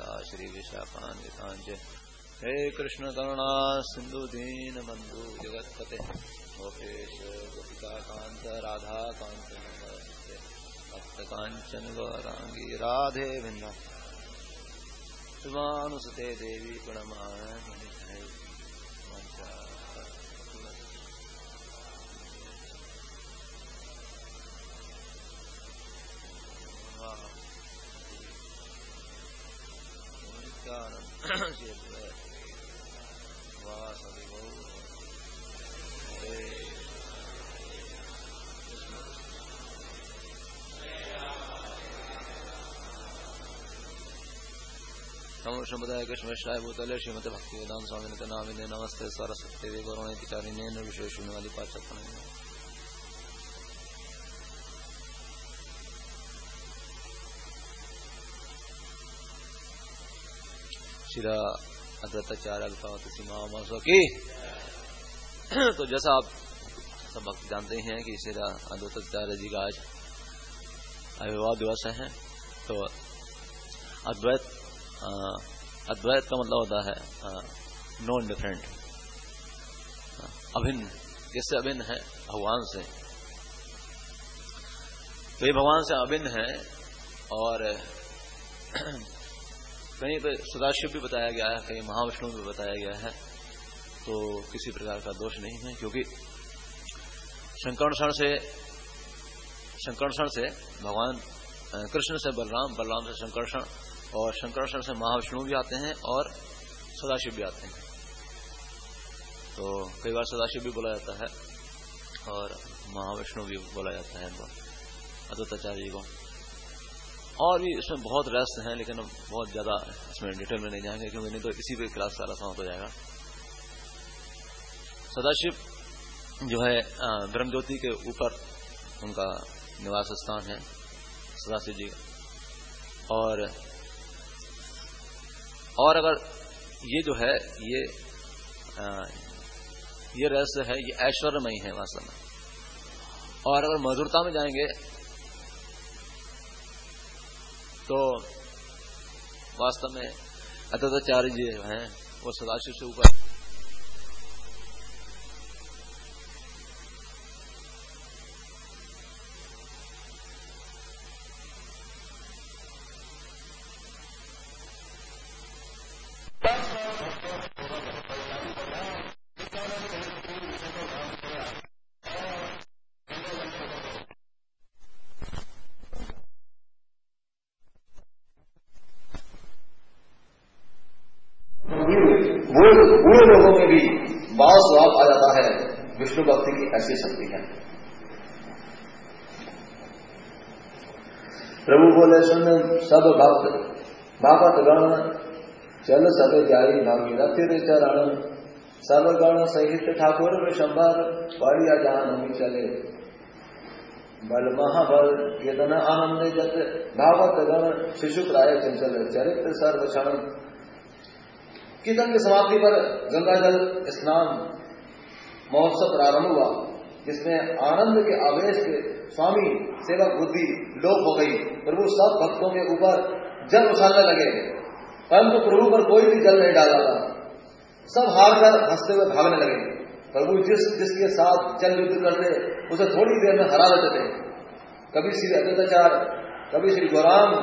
ललिता श्री विशाखान्वितांच हे कृष्ण करुणा सिंधु दीन बंधु जगतपते गोपेश गोपिका कांत राधा कांत नमस्ते भक्त कांचन गौरांगी राधे भिन्ना शिवानुसुते देवी प्रणमामि नमो श्रीमते कृष्ण विष्णाय भूतले श्रीमते भक्ति वेदांत स्वामी नामिने नमस्ते सरस्वती देवी गौरवणी चारिणे निर्विशेष वाली पाचक श्री अद्वैताचार्य अल्पावत सीमा की। तो जैसा आप सब भक्त जानते हैं कि श्री अद्वैताचार्य जी का आज आविर्भाव दिवस है। तो अद्वैत का मतलब होता है नॉन डिफरेंट, अभिन्न। किससे अभिन्न है? भगवान से। तो ये भगवान से अभिन्न है। और कहीं पे सदाशिव भी बताया गया है, कहीं महाविष्णु भी बताया गया है। तो किसी प्रकार का दोष नहीं है, क्योंकि शंकरषण से भगवान कृष्ण से बलराम, बलराम से शंकरषण, और शंकरषण से महाविष्णु भी आते हैं और सदाशिव भी आते हैं। तो कई बार सदाशिव भी बोला जाता है और महाविष्णु भी बोला जाता है इनको, अद्वैताचार्य जी को। और भी इसमें बहुत रहस्य हैं, लेकिन बहुत ज्यादा इसमें डिटेल में नहीं जाएंगे, क्योंकि नहीं तो इसी पे क्लास सारा समाप्त हो जाएगा। सदाशिव जो है ब्रह्मज्योति के ऊपर उनका निवास स्थान है, सदाशिव जी का। और अगर ये जो है ये रहस्य है, ये ऐश्वर्यमयी है वास्तव में। और अगर मधुरता में जाएंगे तो वास्तव में अद्वैताचार्य जी हैं वो सदाशिव से ऊपर। बूढ़े लोगों में भी भाव स्वभाव आ जाता है। विष्णु भक्ति की ऐसी शक्ति है। प्रभु बोले सुन सब भक्त गण चल सब जाई भागीरथी चरण सब गण सहित ठाकुर विशंबर बढ़िया जान चले बल महाबल केतन आनंद जत भागवत गण शिशु प्राय चंचल चरित्र सर्वक्षण। कीर्तन की समाप्ति पर गंगा जल स्नान महोत्सव प्रारंभ हुआ, जिसमें आनंद के आवेश के स्वामी सेवक बुद्धि लोप हो गई। प्रभु सब भक्तों के ऊपर जल उछालने लगे, परंतु प्रभु पर कोई भी जल नहीं डाला था। सब हार कर हंसते हुए भागने लगे। प्रभु जिसके साथ जल युद्ध करते उसे थोड़ी देर में हरा देते थे। कभी श्री अद्वैताचार्य, कभी श्री गौरांग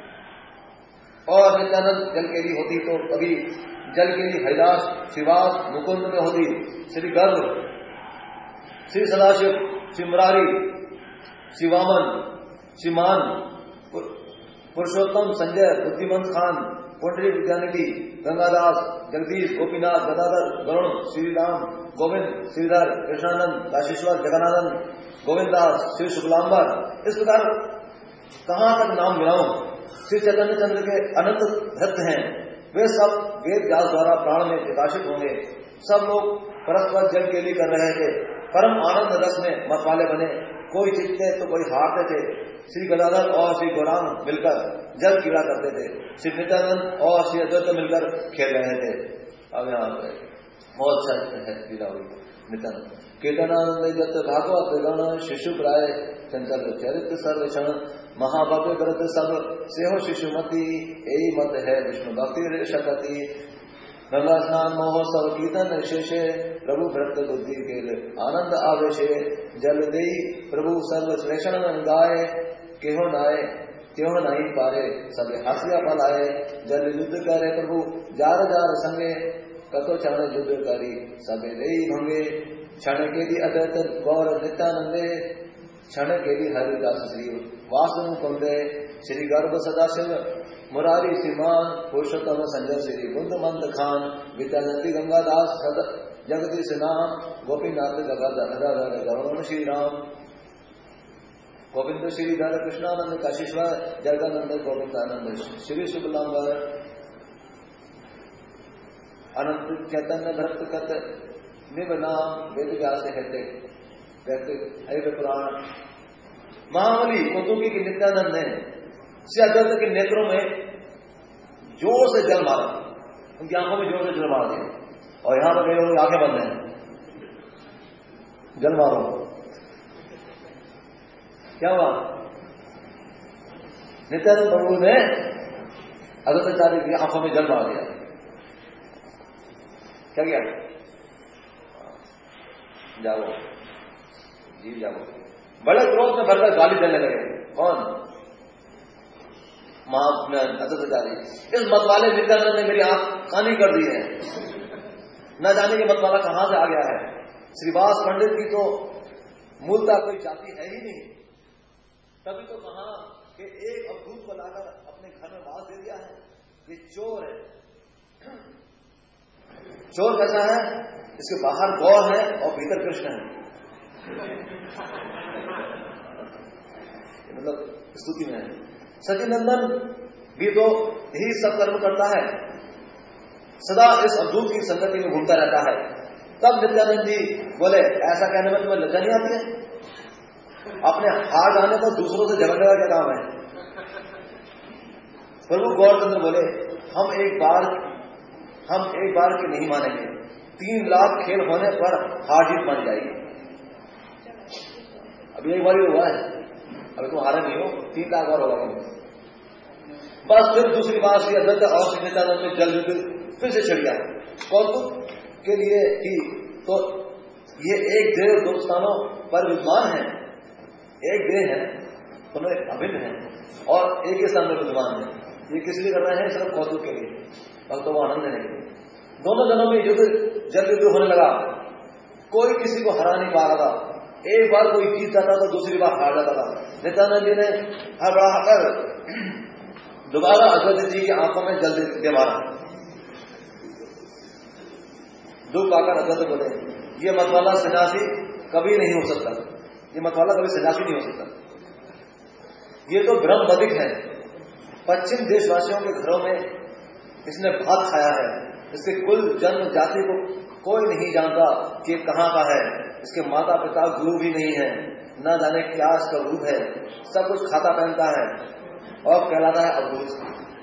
और नित्यानंद जल केली होती, तो कभी जल केली हरिदास श्रीवास मुकुंद में होती, श्री गर्भ, श्री सदाशिव, श्री मुरारी, श्री वामन, श्री मान, पुरुषोत्तम, संजय, बुद्धिमंत खान, पुंडरी विद्यानिधि, गंगादास, जगदीश, गोपीनाथ, गदाधर, गरुण, श्रीराम, गोविंद, श्रीधर, कृष्णानंद, दासेश्वर, जगन्नाथन, गोविंदास, श्री शुक्लांबर। इस प्रकार कहां तक नाम गिनाऊं। श्री चैतन्य चंद्र के अनंत भक्त हैं, वे सब वेद व्यास द्वारा प्राण में प्रकाशित होंगे। सब लोग परस्पर जल केली कर रहे थे, परम आनंद रस में मतवाले बने। कोई जीतते तो कोई हारते थे। श्री गदाधर और श्री गौरांग मिलकर जल कीड़ा करते थे, श्री नित्यानंद और श्री अद्वैत मिलकर खेल रहे थे। अब यहाँ बहुत अच्छा है लीला हुई नित्यानंद। कीर्तनानंद जत भागवत गण शिशु प्राय चंचल चरित सर्वक्षण महाभव्य व्रत सब सेहो शिशुमती यही मत है विष्णु भक्ति शकति गंगा स्नान महोत्सव कीर्तन शेषे प्रभु भक्त बुद्धि के आनंद आवेशे जल दे प्रभु सर्व श्लेषण गाय केहो नाय त्यों नहीं पारे सब हासिया पलाए जल युद्ध करे प्रभु जार जार संगे कतो क्षण युद्ध करी सब दे भंगे क्षण के दी अदत गौर नित्यानंदे क्षण के दी हरिदास श्री वासनु कुंदे श्री गर्भ सदाशिव मुरारी श्रीमान पुरुषोत्तम संजय श्री बुद्ध मंद खान विद्यानंदी गंगादास जगदीश नाम गोपीनाथ गंगाधर गौरव श्री राम गोविंद श्रीधर कृष्णानंद काशीश्वर जगदानंद गोविंदानंद श्री शुभलांबर अनंत चैतन्य भक्त कत निव नाम वेद व्यास कहते हरि पुराण महाबली कुतुकी की नित्यानंद ने श्री के नेत्रों में जोर से जल मारा, उनकी आंखों में जोर से जल मार दिया और यहां पर कई लोग आंखें बंद हैं, जल मारो। क्या हुआ? नित्यानंद प्रभु ने अद्वैताचार्य की आंखों में जल मार दिया। क्या किया? जाओ जी जाओ। बड़े क्रोध में भरकर गाली देने लगे। कौन? अद्वैताचार्य। इस मतवाले नित्यानंद ने मेरी आंख कानी कर दी है, न जाने कि मतवाला कहां से आ गया है। श्रीवास पंडित की तो मूलता कोई जाति है ही नहीं, तभी तो कहा कि एक अवधूत को लाकर अपने घर में वास दे दिया है। ये चोर है। चोर कैसा है? इसके बाहर गौर है और भीतर कृष्ण है। मतलब स्तुति में है। सचिनंदन भी तो यही सब कर्म करता है, सदा इस अवधूत की संगति में घूमता रहता है। तब नित्यानंद जी बोले, ऐसा कहने में तुम्हें लज्जा नहीं आती है? अपने हार जाने पर दूसरों से झगड़ने का क्या काम है? प्रभु गौरचंद्र बोले, हम एक बार की नहीं मानेंगे, 3 लाख खेल होने पर हार जीत मान जाएगी। अभी एक बार ही हुआ है, अभी तुम हारे नहीं हो, 3 लाख और होगा। बस फिर दूसरी बार श्री अद्वैत और श्री नित्यानंद में जल युद्ध फिर से छिड़ गया। कौतुक के लिए ही तो ये एक देह 2 स्थानों पर विद्वान है, एक देह है, दोनों अभिन्न है और एक ही स्थान में विद्वान है। ये किस लिए कर रहे हैं? सिर्फ कौतुक के लिए, भक्तों को आनंद देने के लिए। दोनों जनों में युद्ध जल युद्ध होने लगा, कोई किसी को हरा नहीं पा रहा था। एक बार कोई जीत जाता तो दूसरी बार हार जाता था। नित्यानंद जी ने हर दोबारा अद्वैत जी की आंखों में जल दे मारा। दुख पाकर अद्वैत बोले, ये मतवाला सन्यासी कभी नहीं हो सकता, ये मतवाला कभी सन्यासी नहीं हो सकता। ये तो ब्रह्मवधिक है। पश्चिम देशवासियों के घरों में इसने भात खाया है। इसके कुल जन्म जाति को कोई नहीं जानता कि कहां का है। इसके माता पिता गुरु भी नहीं है, न जाने क्या इसका रूप है। सब कुछ खाता पहनता है और कहलाता है अद्भुत।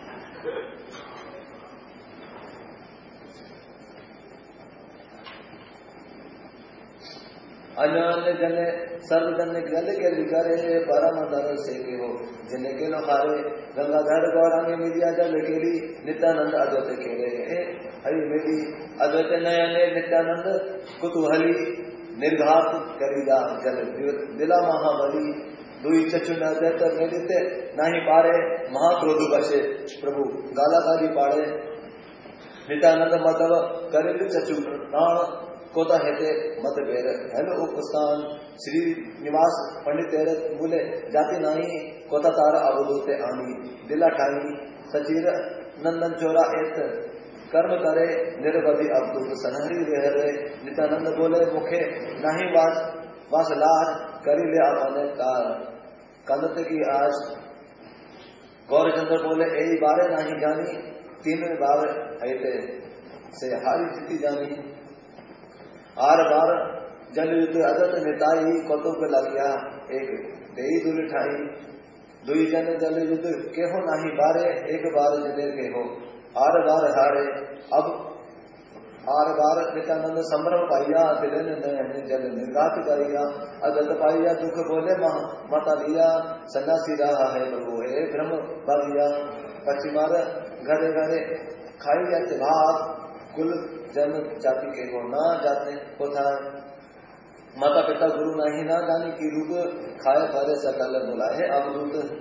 अन्य जने सर्वजन गल के करे परम दर से के हो जिन्हें के नो गंगाधर गौरांगी मिलिया जल केली नित्यानंद अद्वैत खेले हरि मेरी अद्वैत नयने नित्यानंद कुतूहली निर्घात करीदा जल दिला महाबली दुई चचुन अद्वैत मेलिते नाही पारे महाक्रोध बसे प्रभु गालाकारी पाड़े नित्यानंद मतव करिल चचु प्राण कोता हेते मत बेर हेलो उपस्थान श्री निवास पंडित तेरे मूले जाति नाही कोता तारा अवधूते आनी दिला ठानी सचीर नंदन चोरा एत कर्म करे निर्वधि अवधूत सनहरी रेहरे नित्यानंद बोले मुखे नाही वास लार करी ले अपने कार कंदत की आज गौरचंद्र बोले यही बारे नाही जानी 3 बार हेते से हारी जीती जानी आर बार जल युद्ध अदत नेताई कौतुक लगिया एक देई दुल ठाई दुई जन जल युद्ध केहो नाही बारे एक बार जिले के हो आर बार हारे आर बार नित्यानंद संभ्रम पाइया, दिले ने जल निर्घात करिया, अगत पाइया दुख बोले माता लिया, सन्यासी रहा है प्रभु हे ब्रह्म बलिया। पश्चिमार घरे घरे खाई जाते भात, कुल जन जाति के हो ना जाते होता है, माता पिता गुरु नहीं ना जानी की रूप, खाए परे सकल बुलाए अवधूत।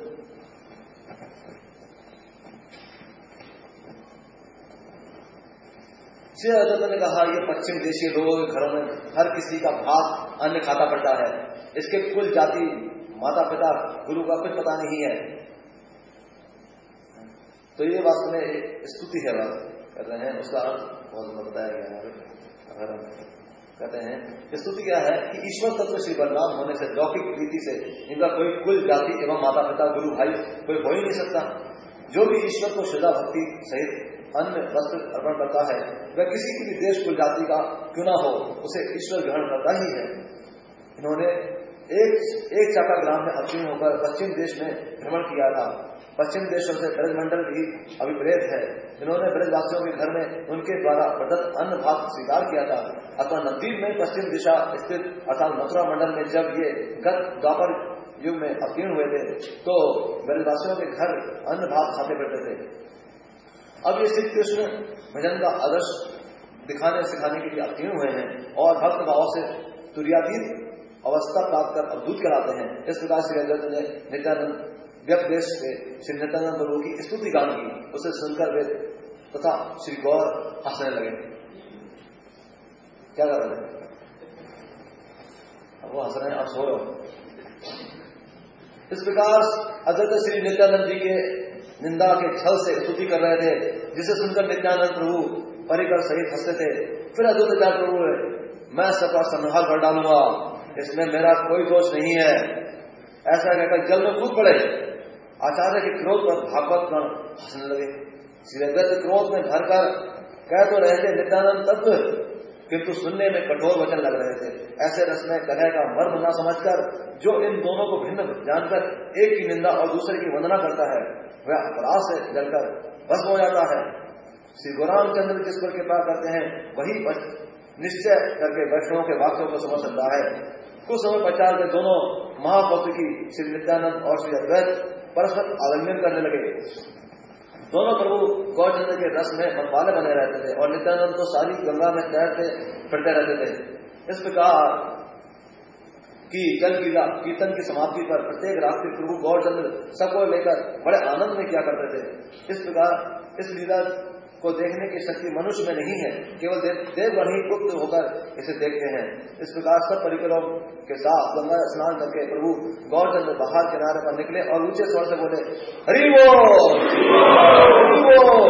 श्री अदत्त ने कहा ये पश्चिम देशीय लोगों के घरों में हर किसी का भात अन्न खाता पड़ता है, इसके कुल जाति माता पिता गुरु का कुछ पता नहीं है। तो ये वास्तव में एक स्तुति है, बात कर रहे हैं, उसका बहुत बताया गया है। कहते हैं स्तुति क्या है कि ईश्वर तत्व श्री बलराम होने से लौकिक रीति से इनका कोई कुल जाति एवं माता पिता गुरु भाई कोई हो ही नहीं सकता। जो भी ईश्वर को श्रद्धा भक्ति सहित अन्न वस्त्र अर्पण करता है वह किसी की भी देश कुल जाति का क्यों ना हो उसे ईश्वर ग्रहण करता ही है। इन्होंने एक चाका ग्राम में अवतीर्ण होकर पश्चिम देश में भ्रमण किया था। पश्चिम देशों से ब्रज मंडल भी अभिप्रेत है। इन्होंने ब्रजवासियों के घर में उनके द्वारा प्रदत्त अन्न भात स्वीकार किया था। अथवा नवद्वीप में पश्चिम दिशा स्थित अर्थात मथुरा मंडल में जब ये गत द्वापर युग में अवतीर्ण हुए थे तो ब्रजवासियों के घर अन्न भात खाते पड़ते थे। अब ये श्री कृष्ण भजन का आदर्श दिखाने सिखाने के लिए अवतीर्ण हुए हैं और भक्त भाव से तुर्यातीत अवस्था प्राप्त कर अवधूत कराते हैं। इस प्रकार श्री अद्वैत ने नित्यानंद व्यक्त देश से श्री नित्यानंद प्रभु की स्तुति गान की। उसे सुनकर वे तथा श्री गौर हंसने लगे। क्या कर रहे हैं? अब वो हंस रहे हैं, आप सो रहे हो। इस प्रकार अद्वैत श्री नित्यानंद जी के निंदा के छल से स्तुति कर रहे थे, जिसे सुनकर नित्यानंद प्रभु परिकर सहित हंसते थे। फिर अद्वैत जा प्रभु मैं सबका संहार कर डालूंगा, इसमें मेरा कोई दोष नहीं है, ऐसा कहकर जल में कूद पड़े। आचार्य के क्रोध पर भागवत गण हंसने लगे। श्री अद्वैत क्रोध में भरकर कह तो रहे थे नित्यानंद तत्व, किंतु सुनने में कठोर वचन लग रहे थे। ऐसे रस में कलह का मर्म न समझकर जो इन दोनों को भिन्न जानकर एक की निंदा और दूसरे की वंदना करता है वह अपराध से जलकर भस्म हो जाता है। श्री गौरामचंद्र जिस पर कृपा करते हैं वही निश्चय करके वैष्णवों के वाक्यों को समझ सकता है। कुछ समय पश्चात में दोनों महाकौतुकी श्री नित्यानंद और श्री अद्वैत परस्पर आलिंगन करने लगे। दोनों प्रभु गौरचंद्र के रस में मतवाले बने रहते थे और नित्यानंद तो सारी गंगा में तैरते फिरते रहते थे। इस प्रकार की जल कीर्तन की समाप्ति पर प्रत्येक रात्रि प्रभु गौरचंद्र सबको लेकर बड़े आनंद में किया करते थे। इस प्रकार इस लीला को देखने की शक्ति मनुष्य में नहीं है, केवल देवगण ही गुप्त होकर इसे देखते हैं। इस प्रकार सब परिकरों के साथ गंगा स्नान करके प्रभु गौरचंद्र बाहर किनारे पर निकले और ऊंचे स्वर से बोले हरि बोल, हरि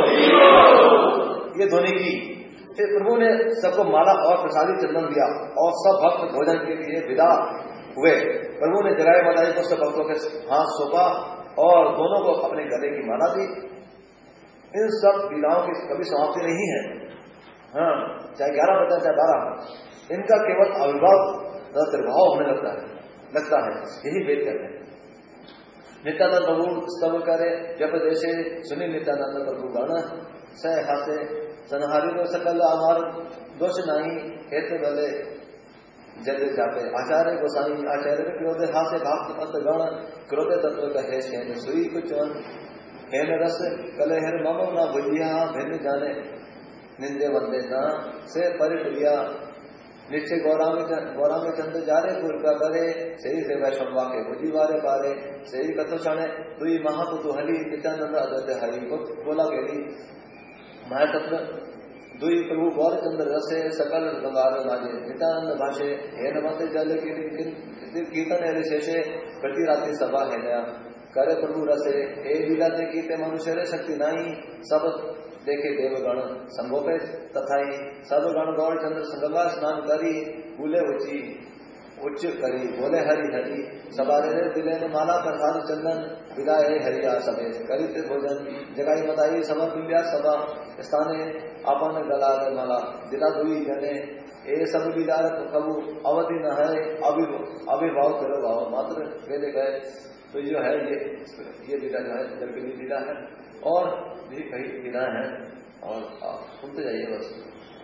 बोल। ये ध्वनि की प्रभु ने सबको माला और प्रसादी चंदन दिया और सब भक्त भोजन के लिए विदा हुए। प्रभु ने जगाए बताई को सब भक्तों के हाथ सौंपा और दोनों को अपने गले की माला दी। इन सब लीलाओं की कभी समाप्ति नहीं है। हाँ, चाहे 11 बजे चाहे 12, इनका केवल आविर्भाव तिर्भाव होने लगता है। यही वेद कहते हैं। नित्यानंद प्रभु स्तव करे जप देशे सुनी नित्यानंद प्रभु गण सह हासे संहारी को सकल आमार दोष नहीं हेतु भले जल जाते। आचार्य गोसाई आचार्य क्रोध हासे भाक्त पंत गण क्रोध तत्व कहे सुई कुछ हेन रस कले हर मम न भुजिया भिन्न जाने निंदे वंदे न से परिप्रिया निश्चय गौरांग चंद्र जारे पूर्व करे सही से वैष्णवा के भुजी वारे पारे सही कथो क्षण दुई महाकुतूहली नित्यानंद अद्वैत हरि को बोला गेली महातत्व दुई प्रभु गौरचंद्र रसे सकल गंगार नाजे नित्यानंद भाषे हे नमते जल कीर्तन है शेषे प्रति रात्रि सभा है नया करे प्रभु रसे हे लीला देखी ते मनुष्य रे शक्ति नहीं सब देखे देवगण संगोपे तथाई सब गण गौरचंद्र गंगा स्नान करी भूले उच्च करी बोले हरि हरि सवारे रे दिले ने माला प्रसाद चंदन विदाय हरिया समेत करित भोजन जगाई बताई समर बिल्या सभा स्थाने अपन गला माला दिला दुई जने ए सब लीला कबू अवधि न है अभिभाव करो भाव मात्र वेदे गए। तो जो है ये लीला जो है जलकली लीला है और भी कई लीलाएं हैं और आप सुनते जाइए बस।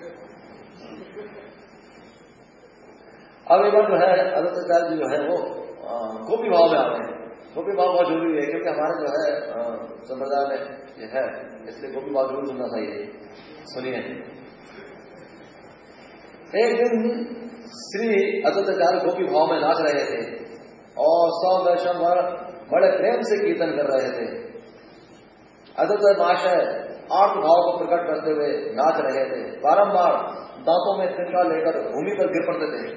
अब एक बार जो है अद्वैताचार्य जी जो है वो गोपी भाव में आ रहे हैं। गोपी भाव बहुत जरूरी है क्योंकि हमारे जो है संप्रदाय में ये है, इसलिए गोपी भाव जरूर सुनना चाहिए। सुनिए, एक दिन श्री अद्वैताचार्य गोपी भाव में नाच रहे थे और 100 वैष्णव बड़े प्रेम से कीर्तन कर रहे थे। अद्वैत महाशय आर्त भाव को प्रकट करते हुए नाच रहे थे। बारंबार दांतों में तिनका लेकर भूमि पर गिर पड़ते थे।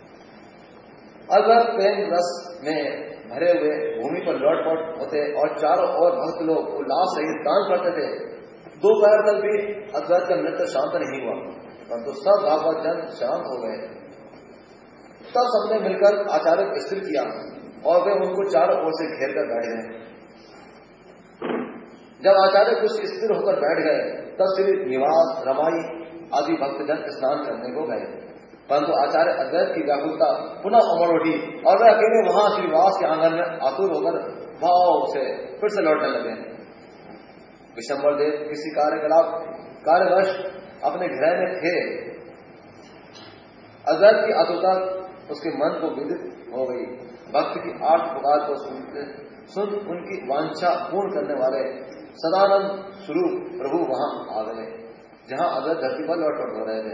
अगर प्रेम रस में भरे हुए भूमि पर लौटपट होते और चारों ओर भक्त लोग उल्लास सहित गान करते थे। दोपहर तक भी अद्वैत का नृत्य शांत नहीं हुआ, परंतु सब भागवत जन शांत हो गए। तब सबने मिलकर आचार्य को स्थिर किया और वे उनको चारों ओर से घेर कर बैठ गए। जब आचार्य कुछ स्थिर होकर बैठ गए तब श्री निवास, रमाई आदि भक्तजन स्नान करने को गए, परंतु आचार्य अद्वैत की व्याकुलता पुनः उमड़ उठी और वे अकेले वहां श्रीनिवास के आंगन में आतुर होकर भाव से फिर से लौटने लगे। विशंबर देव किसी कार्यवश अपने गृह में थे। अद्वैत की आतुरता उसके मन को विदित हो गई। भक्त की आर्त पुकार को सुन उनकी वांछा पूर्ण करने वाले सदानंद स्वरूप प्रभु वहां आ गए, जहां अद्वैत धरती पर लौटपट हो रहे थे।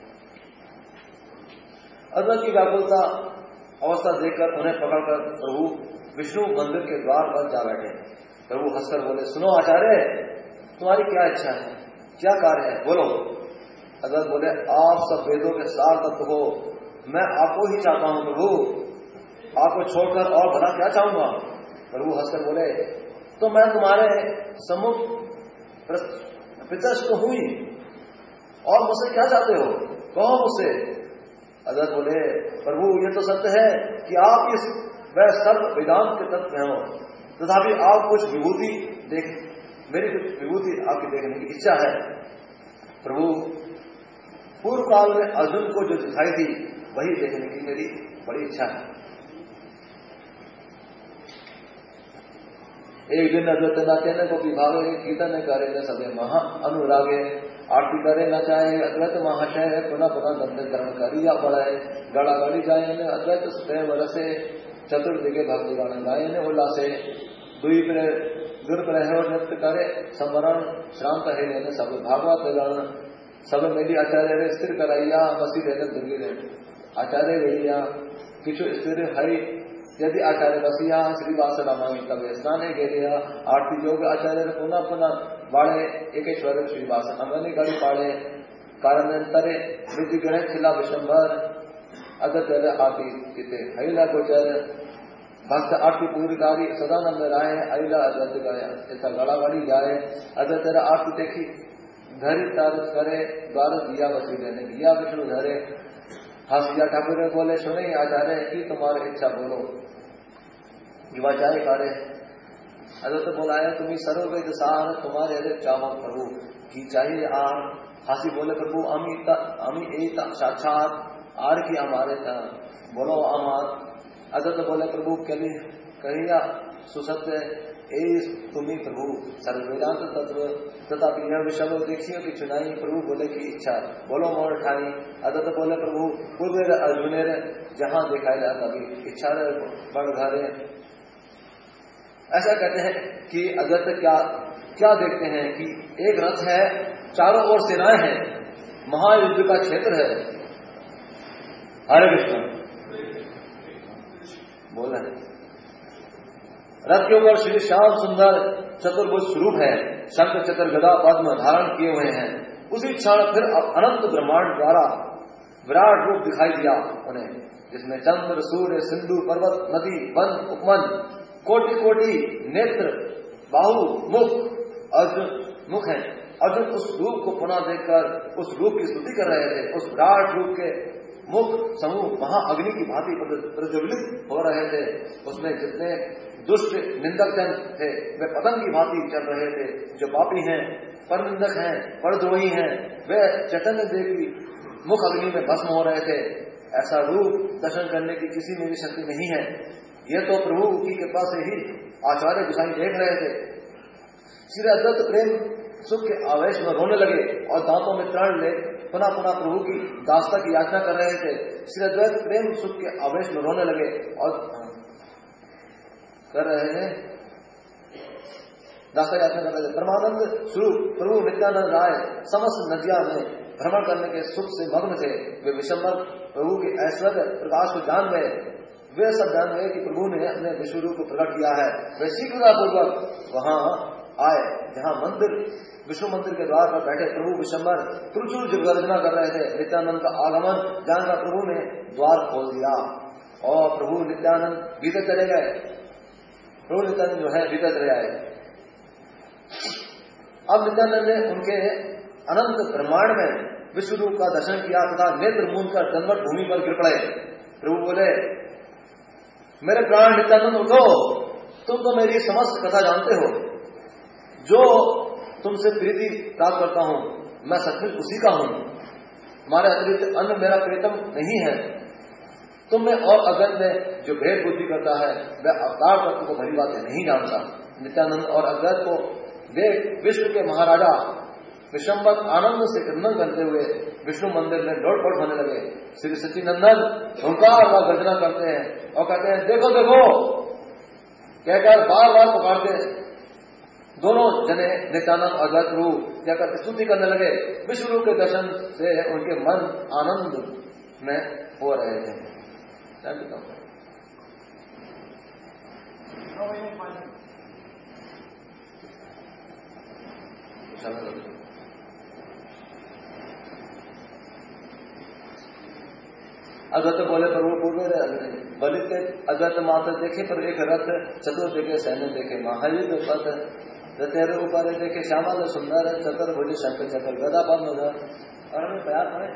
अद्वैत की व्याकुलता अवस्था देखकर उन्हें पकड़कर प्रभु विष्णु मंदिर के द्वार पर जा बैठे। प्रभु हंसकर बोले, सुनो आचार्य, तुम्हारी क्या इच्छा है, क्या कार्य है, बोलो। अद्वैत बोले, आप सब वेदों के सार तत्व हो, मैं आपको ही चाहता हूं प्रभु, आपको छोड़कर और भला क्या चाहूंगा। प्रभु हंसकर बोले, तो मैं तुम्हारे सम्मुख प्रत्यक्ष तो हुई और मुझसे क्या चाहते हो, कहो मुझसे। अद्वैत बोले, प्रभु ये तो सत्य है कि आप इस वह सर्व वेदांत के तत्व हो, तथापि आप कुछ विभूति मेरी कुछ विभूति आपकी देखने की इच्छा है। प्रभु, पूर्व काल में अर्जुन को जो दिखाई थी वही देखने की मेरी बड़ी इच्छा है। एक दिन अद्वैत नाचे न को विभागे, कीर्तन करे न सबे महा अनुरागे, आरती करे न चाहे अद्वैत महाशय, पुनः पुनः दंड ग्रहण करिया पड़े, गड़ा गड़ी जाए न अद्वैत स्वयं रसे, चतुर्दिगे भक्ति गान गाये न उल्लासे, दुर्प्रह नृत्य करे समरण, श्रांत है न सब भागवत गण, सब मेरी आचार्य स्थिर कराइया, बसी रहने दुर्गे आचार्य गैया, किछु स्थिर हरि यदि आचार्य बसिया, श्रीवास रामामी तब स्नान गेलिया, आरती जोग आचार्य पुनः पुनः बाड़े, एकेश्वर श्रीवास अंगनी गढ़ी पाड़े, कारणंतरे विधि गण खिला विशंबर, अदतर आती चिते हईला गोचर, भक्त आरती पूर्वकारी सदानंद राय, अला अद्वैत गाया, ऐसा गड़ा गड़ी जाए। अदतर आरती देखी धरी तारस करे, द्वार दिया बसी देने दिया विष्णु धरे, हासिया ठाकुर बोले, सुने आचार्य की तुम्हारी इच्छा बोलो। युवा चाहे कार्य अदत बोला है, तुम्हें सर्ववेद सार तुम्हारे हृदय चाहो प्रभु की चाहिए आर। हासी बोले, प्रभु अमी एक साक्षात आर की हमारे बोलो अमार। अदत बोले, प्रभु कहिया सुसत्य ए तुम्हें प्रभु सर्ववेदांत तत्व तथा यह विषय देखियो की चुनाई। प्रभु बोले की इच्छा बोलो मोर ठानी। अदत बोले, प्रभु पूर्व अर्जुनेर जहां दिखाई जाता तभी इच्छा बढ़ घरे। ऐसा कहते हैं कि अद्वैत क्या देखते हैं कि एक रथ है, चारों ओर सेनाएं हैं, महायुद्ध का क्षेत्र है। हरे कृष्ण बोल रहे हैं। रथ के ऊपर श्री श्याम सुंदर चतुर्भुज स्वरूप है, शंख चक्र गदा पद्म धारण किए हुए हैं। उसी क्षण फिर अनंत ब्रह्मांड द्वारा विराट रूप दिखाई दिया उन्हें, जिसमें चंद्र, सूर्य, सिंधु, पर्वत, नदी, वन, उपवन, कोटि कोटि नेत्र, बाहु, मुख, अर्जुन मुख है। अर्जुन उस रूप को पुनः देखकर उस रूप की स्तुति कर रहे थे। उस विराट रूप के मुख समूह वहां अग्नि की भांति प्रज्वलित हो रहे थे। उसमें जितने दुष्ट निंदक जन थे वे पतंग की भांति चल रहे थे। जो पापी हैं, पर निंदक हैं, परद्रोही हैं, वे चैतन्य देव की मुख अग्नि में भस्म हो रहे थे। ऐसा रूप दर्शन करने की किसी में भी शक्ति नहीं है। यह तो प्रभु की कृपा से ही आचार्य गोसाई देख रहे थे। श्री अद्वैत प्रेम सुख के आवेश में रोने लगे और दांतों में तरण ले पुनः पुनः प्रभु की दास्ता की याचना कर रहे थे। श्री अद्वैत प्रेम सुख के आवेश में रोने लगे और कर रहे हैं, दास्ता याचना कर रहे थे। परमानंद स्वरूप प्रभु नित्यानंद राय समस्त नदियां में भ्रमण करने के सुख से मग्न थे। वे विशंबर प्रभु के ऐश्वर्य प्रकाश को जान गए। वे सब जान गए कि प्रभु ने अपने विश्व रूप को प्रकट किया है। वे शीघ्रतापूर्वक वहां आए जहां मंदिर विष्णु मंदिर के द्वार पर बैठे प्रभु विशंबर प्रचुर गर्जना कर रहे थे। नित्यानंद का आगमन जानकर प्रभु ने द्वार खोल दिया और प्रभु नित्यानंद भीतर चले गए। प्रभु नित्यानंद जो है भीतर चले आए। अब नित्यानंद ने उनके अनंत ब्रह्मांड में विश्व रूप का दर्शन किया तथा नेत्र मूंद कर दंडवत भूमि पर गिर पड़े। प्रभु बोले, मेरे प्राण नित्यानंद उठो, तुम तो मेरी समस्त कथा जानते हो। जो तुमसे प्रीति प्राप्त करता हूं मैं सचमुच उसी का हूं। तुम्हारे अतिरिक्त अन्य मेरा प्रीतम नहीं है। तुम में और अगत में जो भेद बुद्धि करता है वह अवतार तत्व को भली बातें नहीं जानता। नित्यानंद और अगत को देख विश्व के महाराजा विशंबर आनंद से क्रंदन करते हुए विष्णु मंदिर में लौटपट होने लगे। श्री सच्चिनंदन हुंकार व गर्जना करते हैं और कहते हैं, देखो देखो कहकर बार बार पुकारते हैं। दोनों जने नित्यानंद और अद्वैत प्रभु कहकर स्तुति करने लगे। विश्व रूप के दर्शन से उनके मन आनंद में हो रहे थे। अद्वैत बोले, प्रभु पूर्व बलित के अद्वैत मात्र देखे पर एक रथ, चतुर देखे सैन्य देखे, महायुद्ध पथ रथेर ऊपर देखे, श्यामल सुंदर चतर भुज शंकर चकर गदा पद्म उधर। और हमें तैयार पड़े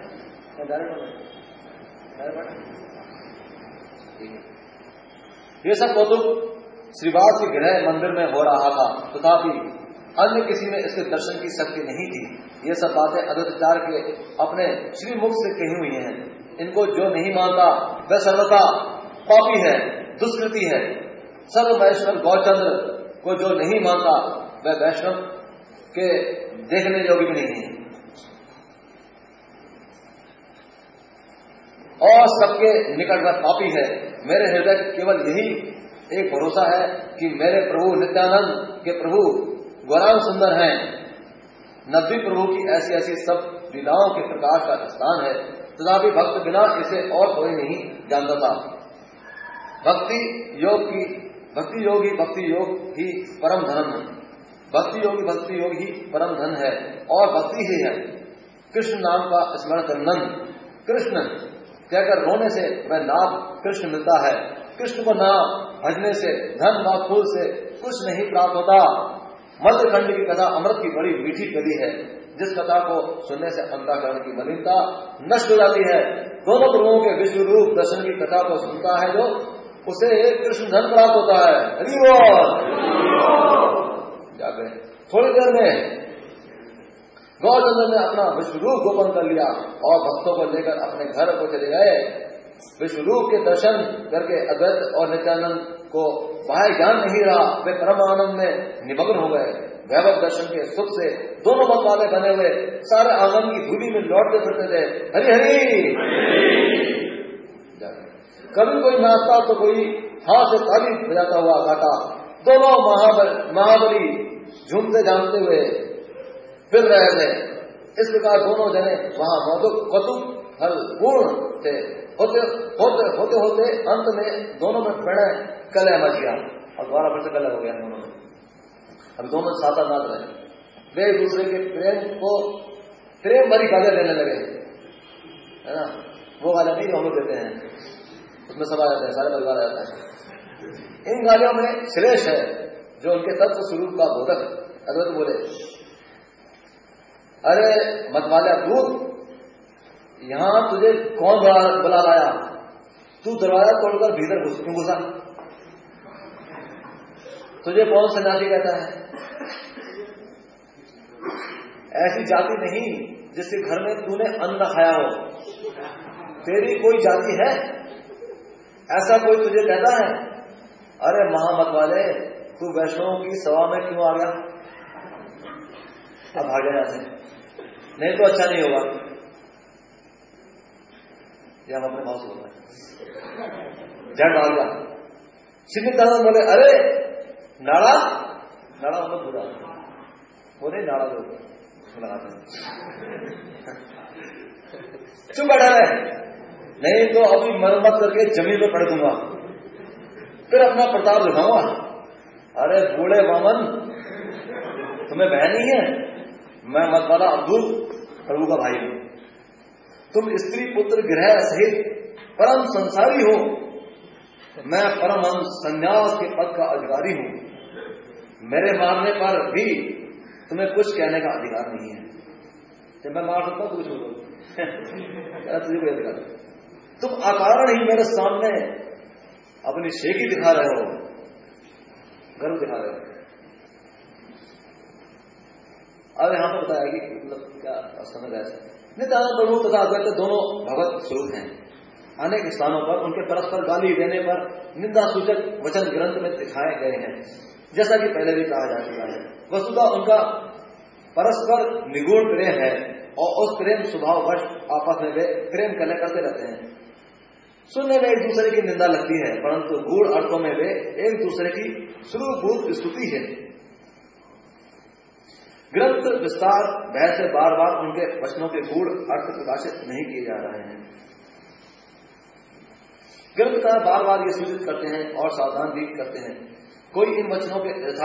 ये सब कौतुक श्रीवास के गृह मंदिर में हो रहा था, तथापि अन्य किसी में इसके दर्शन की शक्ति नहीं थी। ये सब बातें अद्वैताचार्य के अपने श्रीमुख से कही हुई हैं। इनको जो नहीं मानता वह सर्वथा पापी है, दुष्कृति है। सर्व वैष्णव गौचंद्र को जो नहीं मानता वह वैष्णव के देखने योग्य भी नहीं है और सबके निकट वह पापी है। मेरे हृदय केवल यही एक भरोसा है कि मेरे प्रभु नित्यानंद के प्रभु गौरांग सुंदर हैं। नब्बी प्रभु की ऐसी ऐसी सब लीलाओं के प्रकाश का स्थान है। तथापि भक्त बिना इसे और कोई नहीं जानता था। भक्ति योग ही परम धन है। भक्ति योग ही परम धन है और भक्ति ही है कृष्ण नाम का स्मरण करना। कृष्ण कहकर रोने से वह नाम कृष्ण मिलता है। कृष्ण को नाम भजने से धन व फूल से कुछ नहीं प्राप्त होता। मध्यखंड की कथा अमृत की बड़ी मीठी कली है, जिस कथा को सुनने से अंतःकरण की मलिनता नष्ट हो जाती है। दोनों प्रभुओं के विश्व रूप दर्शन की कथा को सुनता है जो उसे कृष्ण धन प्राप्त होता है। हरि बोल। जाते थोड़ी देर में गौचंद्र ने अपना विश्व रूप गोपन कर लिया और भक्तों को लेकर अपने घर को चले गए। विश्व रूप के दर्शन करके अद्वैत और नित्यानंद को बाह्य ज्ञान नहीं रहा। वे परम आनंद में निमग्न हो गए। वैभव दर्शन के सुख से दोनों मत वाले बने हुए सारे आंगन की धूली में लौटते फिरते थे। हरि हरि। कभी कोई नाचता तो कोई हाथ से ताली बजाता हुआ गाता। दोनों महाबली झूमते झामते हुए फिर रहे थे। इस प्रकार दोनों जने वहां कौतुक हल पूर्ण थे। होते अंत में दोनों में प्रणय कलह मच गया और दोबारा फिर से कलह हो गया दोनों में। अब दोनों साथ नाच रहे, वे एक दूसरे के प्रेम भरी गालियां देने लगे, है ना। वो गालियां नहीं हम लोग देते हैं, उसमें सब आ जाते हैं, सारे परिवार आ जाता है। इन गालियों में श्रेष्ठ है जो उनके तत्व स्वरूप का बोधक अद्वैत बोले, अरे मतवाला दूध, यहां तुझे कौन बुला लाया? तू दरवाजा तोड़कर भीतर क्यों घुसा? तुझे कौन सन्यासी कहता है? ऐसी जाति नहीं जिसके घर में तूने अन्न खाया हो। तेरी कोई जाति है? ऐसा कोई तुझे कहता है? अरे महामत वाले, तू वैष्णव की सभा में क्यों आ गया? अब भाग जाए यहाँ से, नहीं तो अच्छा नहीं होगा। ये हम अपने भाव से बोल रहे हैं, झट भाग जा। श्री नित्यानंद बोले अरे नाड़ा, नाड़ा मतलब बुरा, बोले नाड़ा दो लगाते हैं, चुप बैठा रहे, नहीं तो अभी मरम्मत करके जमीन पर पड़ दूंगा, फिर अपना प्रताप दिखाऊंगा। अरे बूढ़े वामन, तुम्हें बहन नहीं है, मैं मतवाला अब्दुल प्रभु का भाई हूं, तुम स्त्री पुत्र गृह सहित परम संसारी हो, मैं परमहंस संन्यास के पद का अधिकारी हूं, मेरे मारने पर भी तुम्हें कुछ कहने का अधिकार नहीं है। जब मैं मार सकता हूं कुछ बोलो, तुझे कोई अधिकार, तुम अकारण ही मेरे सामने अपनी शेखी दिखा रहे हो, गर्व दिखा रहे हो। अब यहां पर बताया कि मतलब क्या समझ आया, नित्यानंद प्रभु तथा अद्वैत दोनों भगवत स्वरूप हैं। अनेक स्थानों पर उनके परस्पर गाली देने पर निंदा सूचक वचन ग्रंथ में दिखाए गए हैं, जैसा कि पहले भी कहा जा चुका है। वस्तुतः उनका परस्पर निगूढ़ प्रेम है और उस प्रेम स्वभाववश आपस में वे प्रेम कलह करते रहते हैं। सुनने में एक दूसरे की निंदा लगती है, परंतु गूढ़ अर्थों में वे एक दूसरे की स्वरूपभूत स्तुति है। ग्रंथ विस्तार भय से बार बार उनके वचनों के गूढ़ अर्थ प्रकाशित नहीं किए जा रहे हैं। ग्रंथकार बार बार ये सूचित करते हैं और सावधान भी करते हैं, कोई इन वचनों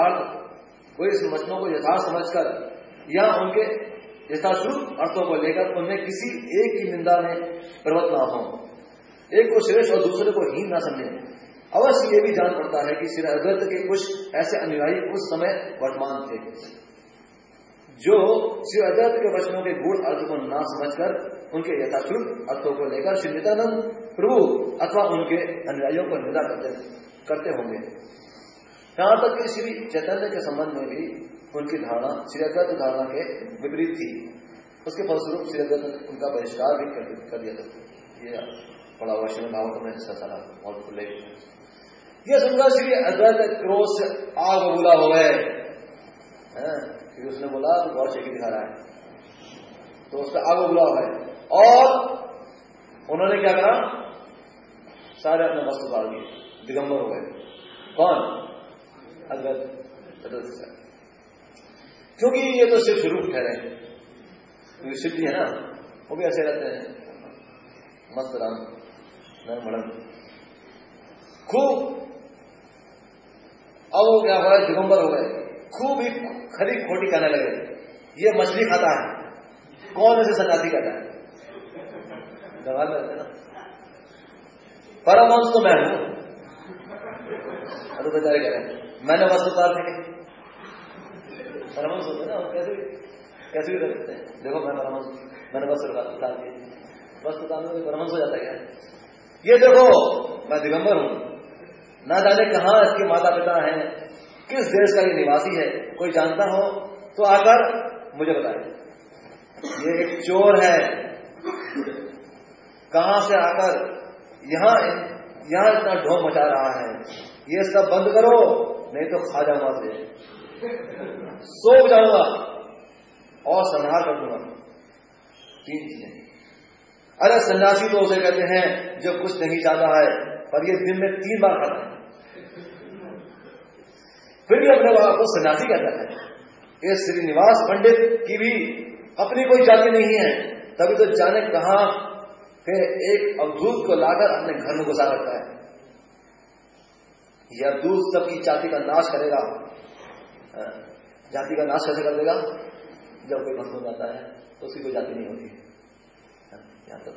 को यथार्थ समझकर या उनके यथाश्रुत अर्थों को लेकर उनमें किसी एक की निंदा में प्रवृत्त न हो, एक को श्रेष्ठ और दूसरे को हीन न समझे। अवश्य ये भी जान पड़ता है कि श्री अद्वैत के कुछ ऐसे अनुयायी उस समय वर्तमान थे जो श्री अद्वैत के वचनों के गूढ़ अर्थ को न समझकर उनके यथाश्रुत अर्थों को लेकर श्री नित्यानंद प्रभु अथवा उनके अनुयायियों को निंदा करते होंगे। यहां तक कि श्री चैतन्य के संबंध में भी उनकी धारणा श्री अद्वैत धारणा के विपरीत थी। उसके फलस्वरूप श्री अद्वैत उनका बहिष्कार भी कर दिया था। ये बड़ा हुआ श्रीमद् भागवत में हिस्सा सारा बहुत उल्लेख। यह सुनकर श्री अद्वैत क्रोध से आग बबूला हो गए, क्योंकि उसने बोला तो बहुत शेखी दिखा रहा है, तो उसका आग बबूला हो गए और उन्होंने क्या करा, सारे अपने वस्त्र उतार दिए, दिगंबर हो गए। कौन? अद्वैत। क्योंकि ये तो सिर्फ स्वरूप ठहरे, क्योंकि सिद्धि है ना, वो भी ऐसे रहते हैं मस्त राम नरमड़न खूब। अब वो क्या हुआ, दिगंबर हो गए, खूब ही खरी खोटी कहने लगे, ये मछली खाता है, कौन ऐसे सन्यासी कहता है, जवाब रहते ना, परमहंस तो मैं हूं। अरे बेचारे कह रहे हैं मैंने वस्त्र उतार देंगे, परमहंस होते ना, कैसे भी करते हैं, देखो मैं परमहंस, मैंने वस्त्र उतार दिए, वस्त्र उतारने में परमहंस हो जाता है। ये देखो मैं दिगंबर हूं, ना जाने कहां इसके माता पिता हैं, किस देश का ये निवासी है, कोई जानता हो तो आकर मुझे बताए। ये एक चोर है, कहां से आकर यहां इतना ढोंग मचा रहा है, ये सब बंद करो नहीं तो खा जाऊंगा, से सो जाऊंगा और संहार कर दूंगा। 3 चीजें। अरे सन्यासी तो उसे कहते हैं जो कुछ नहीं चाहता है पर ये दिन में 3 बार खाता है, फिर भी अपने आप को सन्यासी कहता है। इस श्रीनिवास पंडित की भी अपनी कोई जाति नहीं है, तभी तो जाने कहां के एक अवधूत को लाकर अपने घर में घुसा रखता है। यह दूत सबकी जाति का नाश करेगा। जाति का नाश कैसे कर देगा? जब कोई भक्त हो जाता है तो उसकी कोई जाति नहीं होती। यहां तो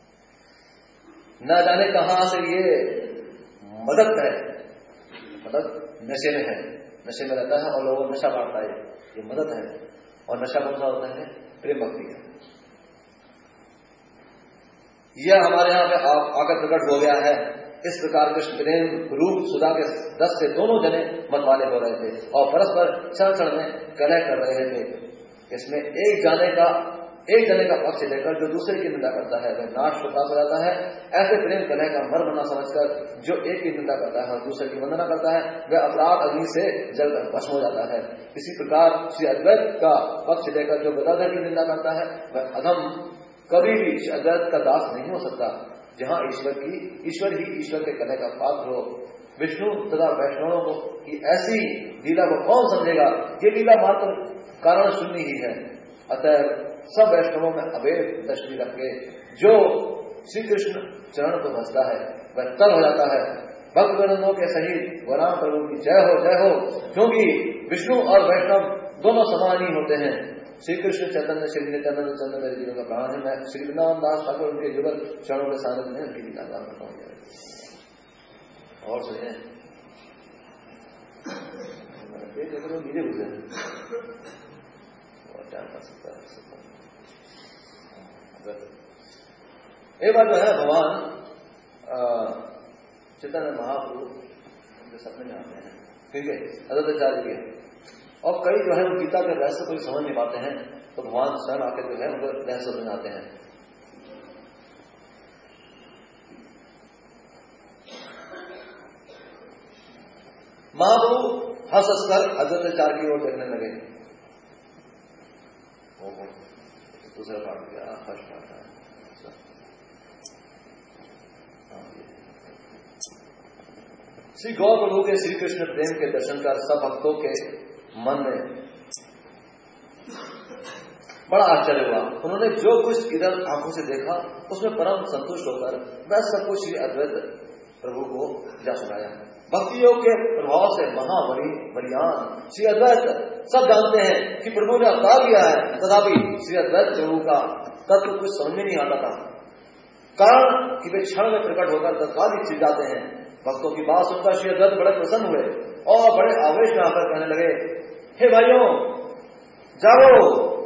न जाने कहां से ये मदद है, मदद नशे में है, नशे में रहता है और लोगों को नशा बांटता है, ये मदद है। और नशा कौन सा होता है? प्रेम भक्ति का। यह हमारे यहां पे आकर प्रकट हो गया है। इस प्रकार कृष्ण प्रेम रूप सुधा के 10 से दोनों जने मतवाले हो रहे थे और परस्पर क्षण क्षण में कलह कर रहे थे। इसमें एक जाने का एक जने का पक्ष लेकर जो दूसरे की निंदा करता है वह नाश को प्राप्त हो जाता है। ऐसे प्रेम कलह का मर्म न समझकर जो एक की निंदा करता है और दूसरे की वंदना करता है वह अपराध अग्नि से जलकर भस्म हो जाता है। इसी प्रकार श्री अद्वैत का पक्ष लेकर जो गदाधर की निंदा करता है वह अधम कभी भी श्री अद्वैत का दास नहीं हो सकता। जहाँ ईश्वर ही ईश्वर के कलह का पात्र हो। विष्णु तथा वैष्णवों को की ऐसी लीला को कौन समझेगा? ये लीला मात्र कारण शून्य ही है। अतः सब वैष्णवों में अभेद दृष्टि रखे जो श्री कृष्ण चरण को भजता है वह तर हो जाता है। भक्तगणों के सहित वराम प्रभु की जय हो, क्योंकि विष्णु और वैष्णव दोनों समान ही होते हैं। श्री कृष्ण चैतन्य श्री नित्यानंद चंद्र मेरे जीवन का प्राण है। मैं श्री वृंदावन दास ठाकुर उनके युगल चरणों के सानिध्य में उनकी लीला गान करता हूँ। और सुनिए गिरे हुए एक बार जो है भगवान चैतन्य महाप्रभु उनके सपने में आते हैं, ठीक है, अद्वैताचार्य के, और कई जो है वो गीता के रहस्य कोई समझ नहीं पाते हैं, तो भगवान स्वयं आके जो है उनको रहस्य समझाते हैं। महाप्रभु हंस हंसकर अद्वैताचार्य की ओर देखने लगे। दूसरा पाठ गया, फर्स्ट पाठ है। श्री गौर प्रभु के श्री कृष्ण प्रेम के दर्शन कर सब भक्तों के मन में बड़ा आश्चर्य हुआ। उन्होंने जो कुछ इधर आंखों से देखा उसमें परम संतुष्ट होकर वह सब कुछ श्री अद्वैत प्रभु को जा सुनाया। भक्ति योग के प्रभाव से महाबलियान श्री अद्वैत सब जानते हैं कि प्रभु ने अवतार लिया है, तथापि श्री अद्वैत प्रभु का तत्व कुछ समझ में नहीं आता था। कारण कि वे क्षण में प्रकट होकर तत्काल ही छिप जाते हैं। भक्तों की बात सुनकर श्री अद्वैत बड़े प्रसन्न हुए और बड़े आवेश में आकर कहने लगे, हे भाइयों जागो,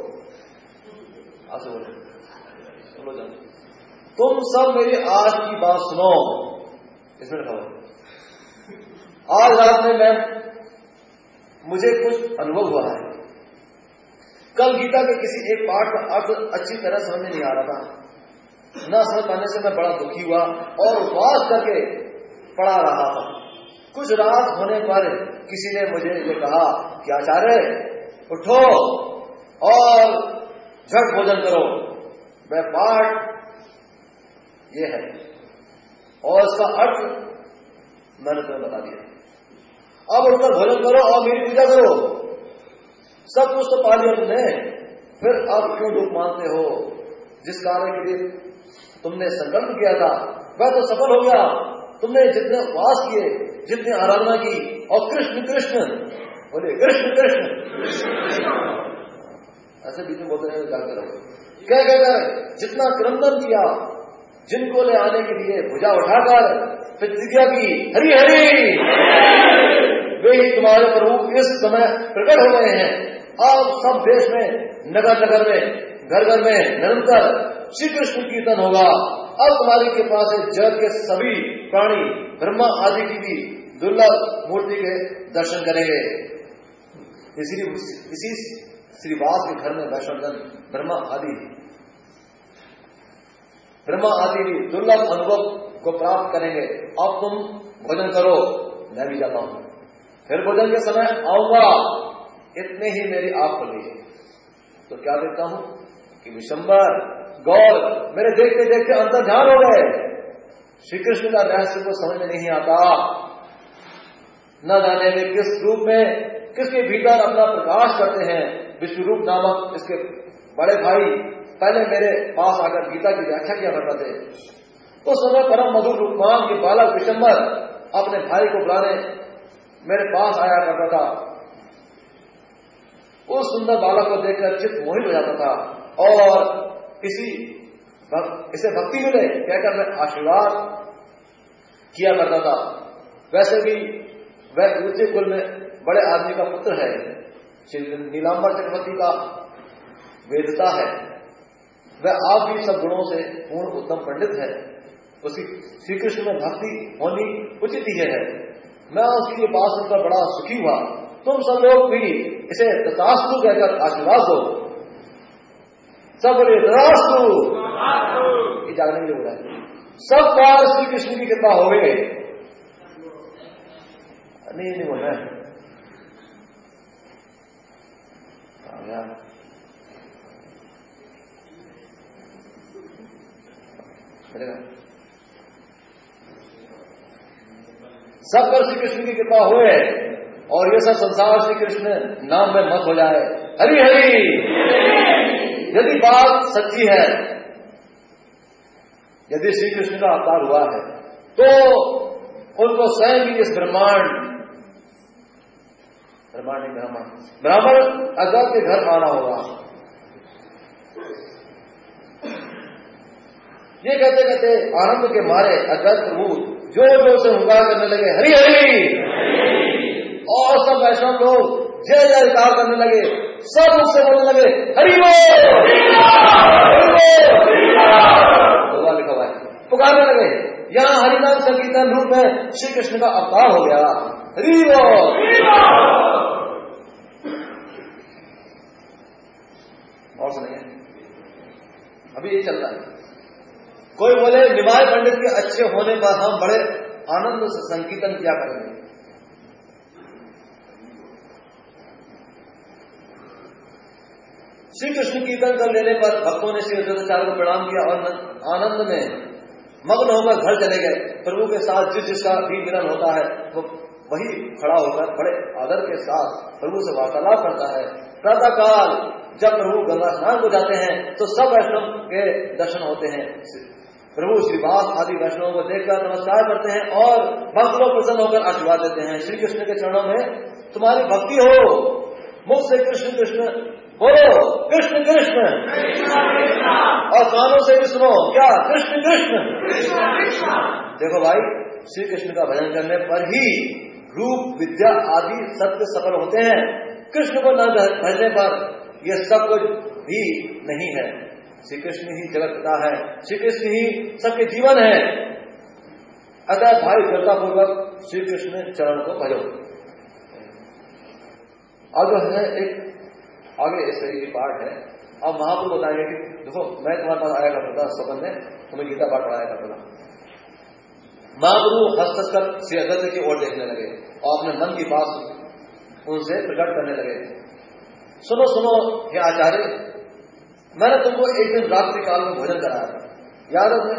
आंसू बोले, सुनो जाओ, तुम सब मेरी आज की बात सुनो। इसमें लिखा हुआ आज रात में मुझे कुछ अनुभव हुआ है। कल गीता के किसी एक पाठ का अर्थ अच्छी तरह समझ में नहीं आ रहा था, न समझ पाने से मैं बड़ा दुखी हुआ और उपवास करके पढ़ा रहा था। कुछ रात होने पर किसी ने मुझे ये कहा कि आचार्य उठो और झट भोजन करो। वह पाठ ये है और इसका अर्थ मैंने तुम्हें बता दिया। अब उठकर भोजन करो और मेरी पूजा करो। सब कुछ तो पा लिया तुमने, फिर अब क्यों दुख मानते हो? जिस कार्य के लिए तुमने संकल्प किया था वह तो सफल हो गया। तुमने जितने उपवास किए, जितनी आराधना की, और कृष्ण कृष्ण बोले, कृष्ण कृष्ण ऐसे बीच में बोलते रहे, जाते रहो, क्या कहकर जितना क्रंदन किया, जिनको ले आने के लिए भुजा उठाकर प्रतिज्ञा की हरि हरि, वे ही तुम्हारे प्रभु इस समय प्रकट हो गए हैं। अब सब देश में, नगर नगर में, घर घर में निरंतर श्री कृष्ण कीर्तन होगा। अब तुम्हारी कृपा से जगत के सभी प्राणी ब्रह्मा आदि की भी दुर्लभ मूर्ति के दर्शन करेंगे। इसी श्रीवास के घर में वैष्णवजन ब्रह्मा आदि भी दुर्लभ अनुभव को प्राप्त करेंगे। अब तुम भोजन करो, मैं भी जाता हूं, फिर भोजन के समय आऊंगा। इतने ही मेरी आंख खुली तो क्या देखता हूं कि विशंबर गौर मेरे देखते देखते अंतर ध्यान हो गए। श्री कृष्ण का रहस्य को समझ में नहीं आता, न जाने वे किस रूप में किसके भीतर अपना प्रकाश करते हैं। विश्व रूप नामक इसके बड़े भाई पहले मेरे पास आकर गीता की व्याख्या किया करते थे। उस समय परम मधुर रूपमान के बालक विशंबर अपने भाई को बुलाने मेरे पास आया करता था। उस सुंदर बालक को देखकर चित्त मोहित हो जाता था और इसे भक्ति मिले कहकर मैं आशीर्वाद किया करता था। वैसे भी वह ऊंचे कुल में बड़े आदमी का पुत्र है, श्री नीलांबर चक्रवर्ती का वेदता है। वह आप भी सब गुणों से पूर्ण उत्तम पंडित है। उसकी श्री कृष्ण में भक्ति होनी उचित ही है। मैं उसकी ये बात सुनकर बड़ा सुखी हुआ। तुम सब लोग भी इसे तथास्तु कहकर आशीर्वाद दो। सब बोले तथास्तु, ये जागने के लिए बोला है। सब बार श्री कृष्ण की कृपा हो गई, नहीं बोलना है सब पर श्री कृष्ण की कृपा हुए और ये सब संसार श्री कृष्ण नाम में मत हो जाए। हरि हरि, यदि बात सच्ची है, यदि श्री कृष्ण का अवतार हुआ है तो उनको स्वयं ही इस ब्रह्मांड ब्राह्मण अगर के घर आना होगा। ये कहते कहते आनंद के मारे अगर प्रभु जोर जोर से हुंकार करने लगे हरि हरि, और सब वैष्णव लोग जय जयकार करने लगे, सब उससे बोलने लगे हरि बोल, लिखा हुआ है, पुकारने लगे। यहाँ हरिनाम संकीर्तन रूप में श्री कृष्ण का अवतार हो गया। हरि बोल। और सुनिए, अभी ये चल रहा है। कोई बोले निमाय पंडित के अच्छे होने पर हम बड़े आनंद से संकीर्तन किया करेंगे। श्री कृष्ण कीर्तन कर लेने पर भक्तों ने श्री अद्वैताचार्य को प्रणाम किया और आनंद में मग्न होकर घर चले गए। प्रभु के साथ जिसका भी मिलन होता है वो वही खड़ा होकर बड़े आदर के साथ प्रभु से वार्तालाप करता है। प्रातः काल जब प्रभु गंगा स्नान को जाते हैं तो सब वैष्णव के दर्शन होते हैं। प्रभु श्रीवास आदि वैष्णवों को देखकर नमस्कार करते हैं और भक्त लोग प्रसन्न होकर आशीर्वाद देते हैं। श्री कृष्ण के चरणों में तुम्हारी भक्ति हो, मुख से कृष्ण कृष्ण बोलो, कृष्ण कृष्ण, और कानों से भी सुनो क्या, कृष्ण कृष्ण। देखो भाई, श्री कृष्ण का भजन करने पर ही रूप विद्या आदि सत्य सफल होते हैं। कृष्ण को न भजने पर यह सब कुछ भी नहीं है। श्री कृष्ण ही जगत पिता है, श्री कृष्ण ही सबके जीवन है। अतः भाई श्रद्धापूर्वक श्री कृष्ण चरण को भजो। अब जो है एक आगे इस तरह की पाठ है। अब महाप्रभु बताएंगे कि देखो मैं तुम्हारे पास आया करता था सपन में, तुम्हें गीता पाठ पढ़ाया करता था। महाप्रभु हंस कर श्री अद्वैत की ओर देखने लगे और अपने मन की बात उनसे प्रकट करने लगे। सुनो सुनो हे आचार्य, मैंने तुमको एक दिन रात्रि काल में भोजन कराया था, याद है?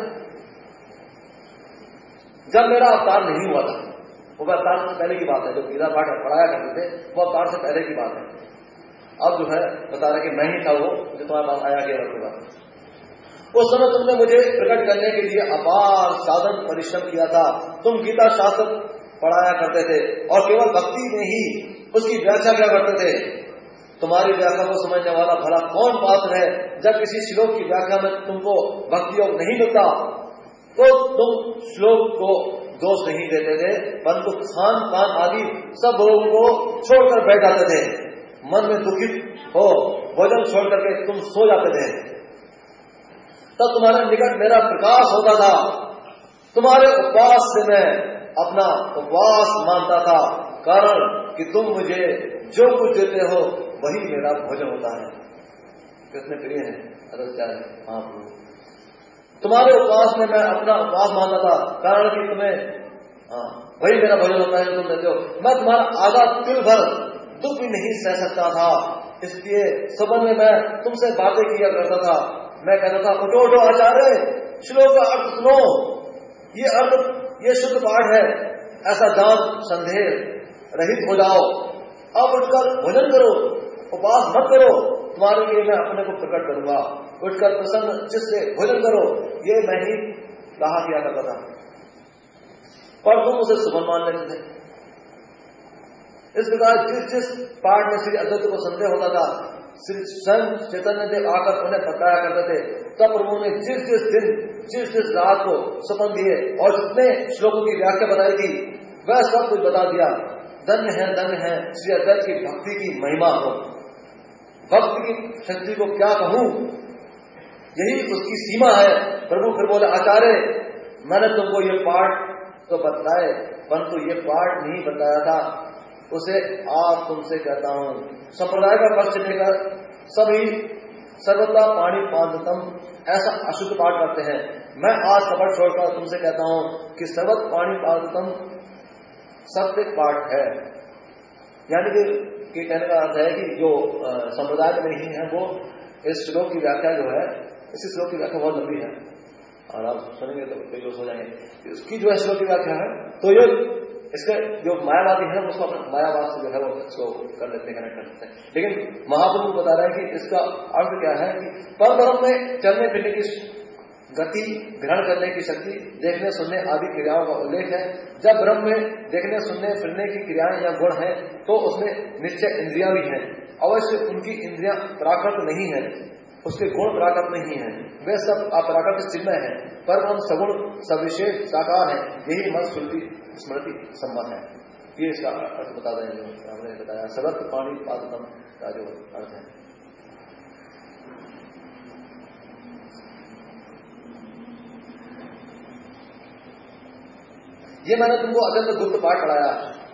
जब मेरा अवतार नहीं हुआ था, वो अवतार से पहले की बात है, जो गीता पाठ पढ़ाया करते थे वो अवतार से पहले की बात है। अब जो है बता रहे कि मैं ही था वो जो तुम्हारे पास आया गया होगा। उस समय तुमने मुझे प्रकट करने के लिए अपार साधन परिश्रम किया था। तुम गीता शास्त्र पढ़ाया करते थे और केवल भक्ति में ही उसकी व्याख्या किया करते थे। तुम्हारी व्याख्या को समझने वाला भला कौन पात्र है? जब किसी श्लोक की व्याख्या में तुमको भक्ति योग नहीं मिलता तो तुम श्लोक को दोष नहीं देते थे, परंतु खान पान आदि सब भोगों को छोड़कर बैठ जाते थे। मन में दुखित हो भोजन छोड़ करके तुम सो जाते थे। तब तुम्हारे निकट मेरा प्रकाश होता था। तुम्हारे उपवास से मैं अपना उपवास मानता था, कारण कि तुम मुझे जो कुछ देते हो वही मेरा भोजन होता है। कितने प्रिय है अद्वैताचार्य महाप्रभु। तुम्हारे उपवास में मैं अपना उपवास मानता था, कारण कि तुम्हें वही मेरा भोजन होता है जो तुम देते हो। मैं तुम्हारा आधा तिल भर दुख भी नहीं सह सकता था, इसलिए सुबह में मैं तुमसे बातें किया करता था। मैं कहता था उठो उठो आचार्य, श्लोक का अर्थ सुनो, ये अर्थ ये शुद्ध पाठ है, ऐसा जान संदेह रहित हो जाओ। अब उठकर भोजन करो, उपवास मत करो, तुम्हारे लिए मैं अपने को प्रकट करूंगा। उठकर प्रसन्न जिससे भोजन करो, ये मैं ही कहा किया करता था, पर तुम उसे सुबह मान लेते थे। इस प्रकार जिस जिस पाठ में श्री अद्वैत को संदेह होता था, श्री स्वयं चैतन्य देव आकर उन्हें बताया करते थे। तब प्रभु ने जिस जिस दिन जिस जिस रात को सपन दिए और जितने श्लोकों की व्याख्या बताई थी वह सब कुछ बता दिया। धन्य है श्री अद्वैत की भक्ति की महिमा हो। भक्ति की शक्ति को क्या कहूं, यही उसकी सीमा है। प्रभु फिर बोले आचार्य, मैंने तुमको ये पाठ तो बताए, परंतु ये पाठ नहीं बताया था, उसे आप तुमसे कहता हूं। संप्रदाय का पक्ष लेकर सभी सर्वदा पाणी पादतम, ऐसा अशुद्ध पाठ करते हैं। मैं आज कपट छोड़कर तुमसे कहता हूं कि सर्वत पाणी पादतम सत्य पाठ है। यानी कि कहने का अर्थ है कि जो संप्रदाय में नहीं है वो इस श्लोक की व्याख्या जो है, इस श्लोक की व्याख्या बहुत लंबी है और आप सुनेंगे तो कई लोग हो जाएंगे। इसकी जो है श्लोक की व्याख्या है तो ये इसके जो मायावादी है उसको मायावाद से जो है वो इसको कर लेते हैं, कनेक्ट कर लेते हैं। लेकिन महाप्रभु बता रहे हैं कि इसका अर्थ क्या है कि परब्रह्म में चलने फिरने की गति, ग्रहण करने की शक्ति, देखने सुनने आदि क्रियाओं का उल्लेख है। जब ब्रह्म में देखने सुनने फिरने की क्रियाएं या गुण है तो उसमें निश्चय इंद्रियां भी हैं। अवश्य उनकी इंद्रियां प्राकृत नहीं है, उसके गुण प्राकृत नहीं है, वे सब अपराकृत चिन्ह है। पर हम सगुण सविशेष साकार है। यही मत स्मृति सम्मत है। ये इसका अर्थ बता रहे हैं जो हमने बताया। सर्वत पाणी पादतम का जो अर्थ है। ये मैंने तुमको अत्यंत गुप्त पाठ पढ़ाया,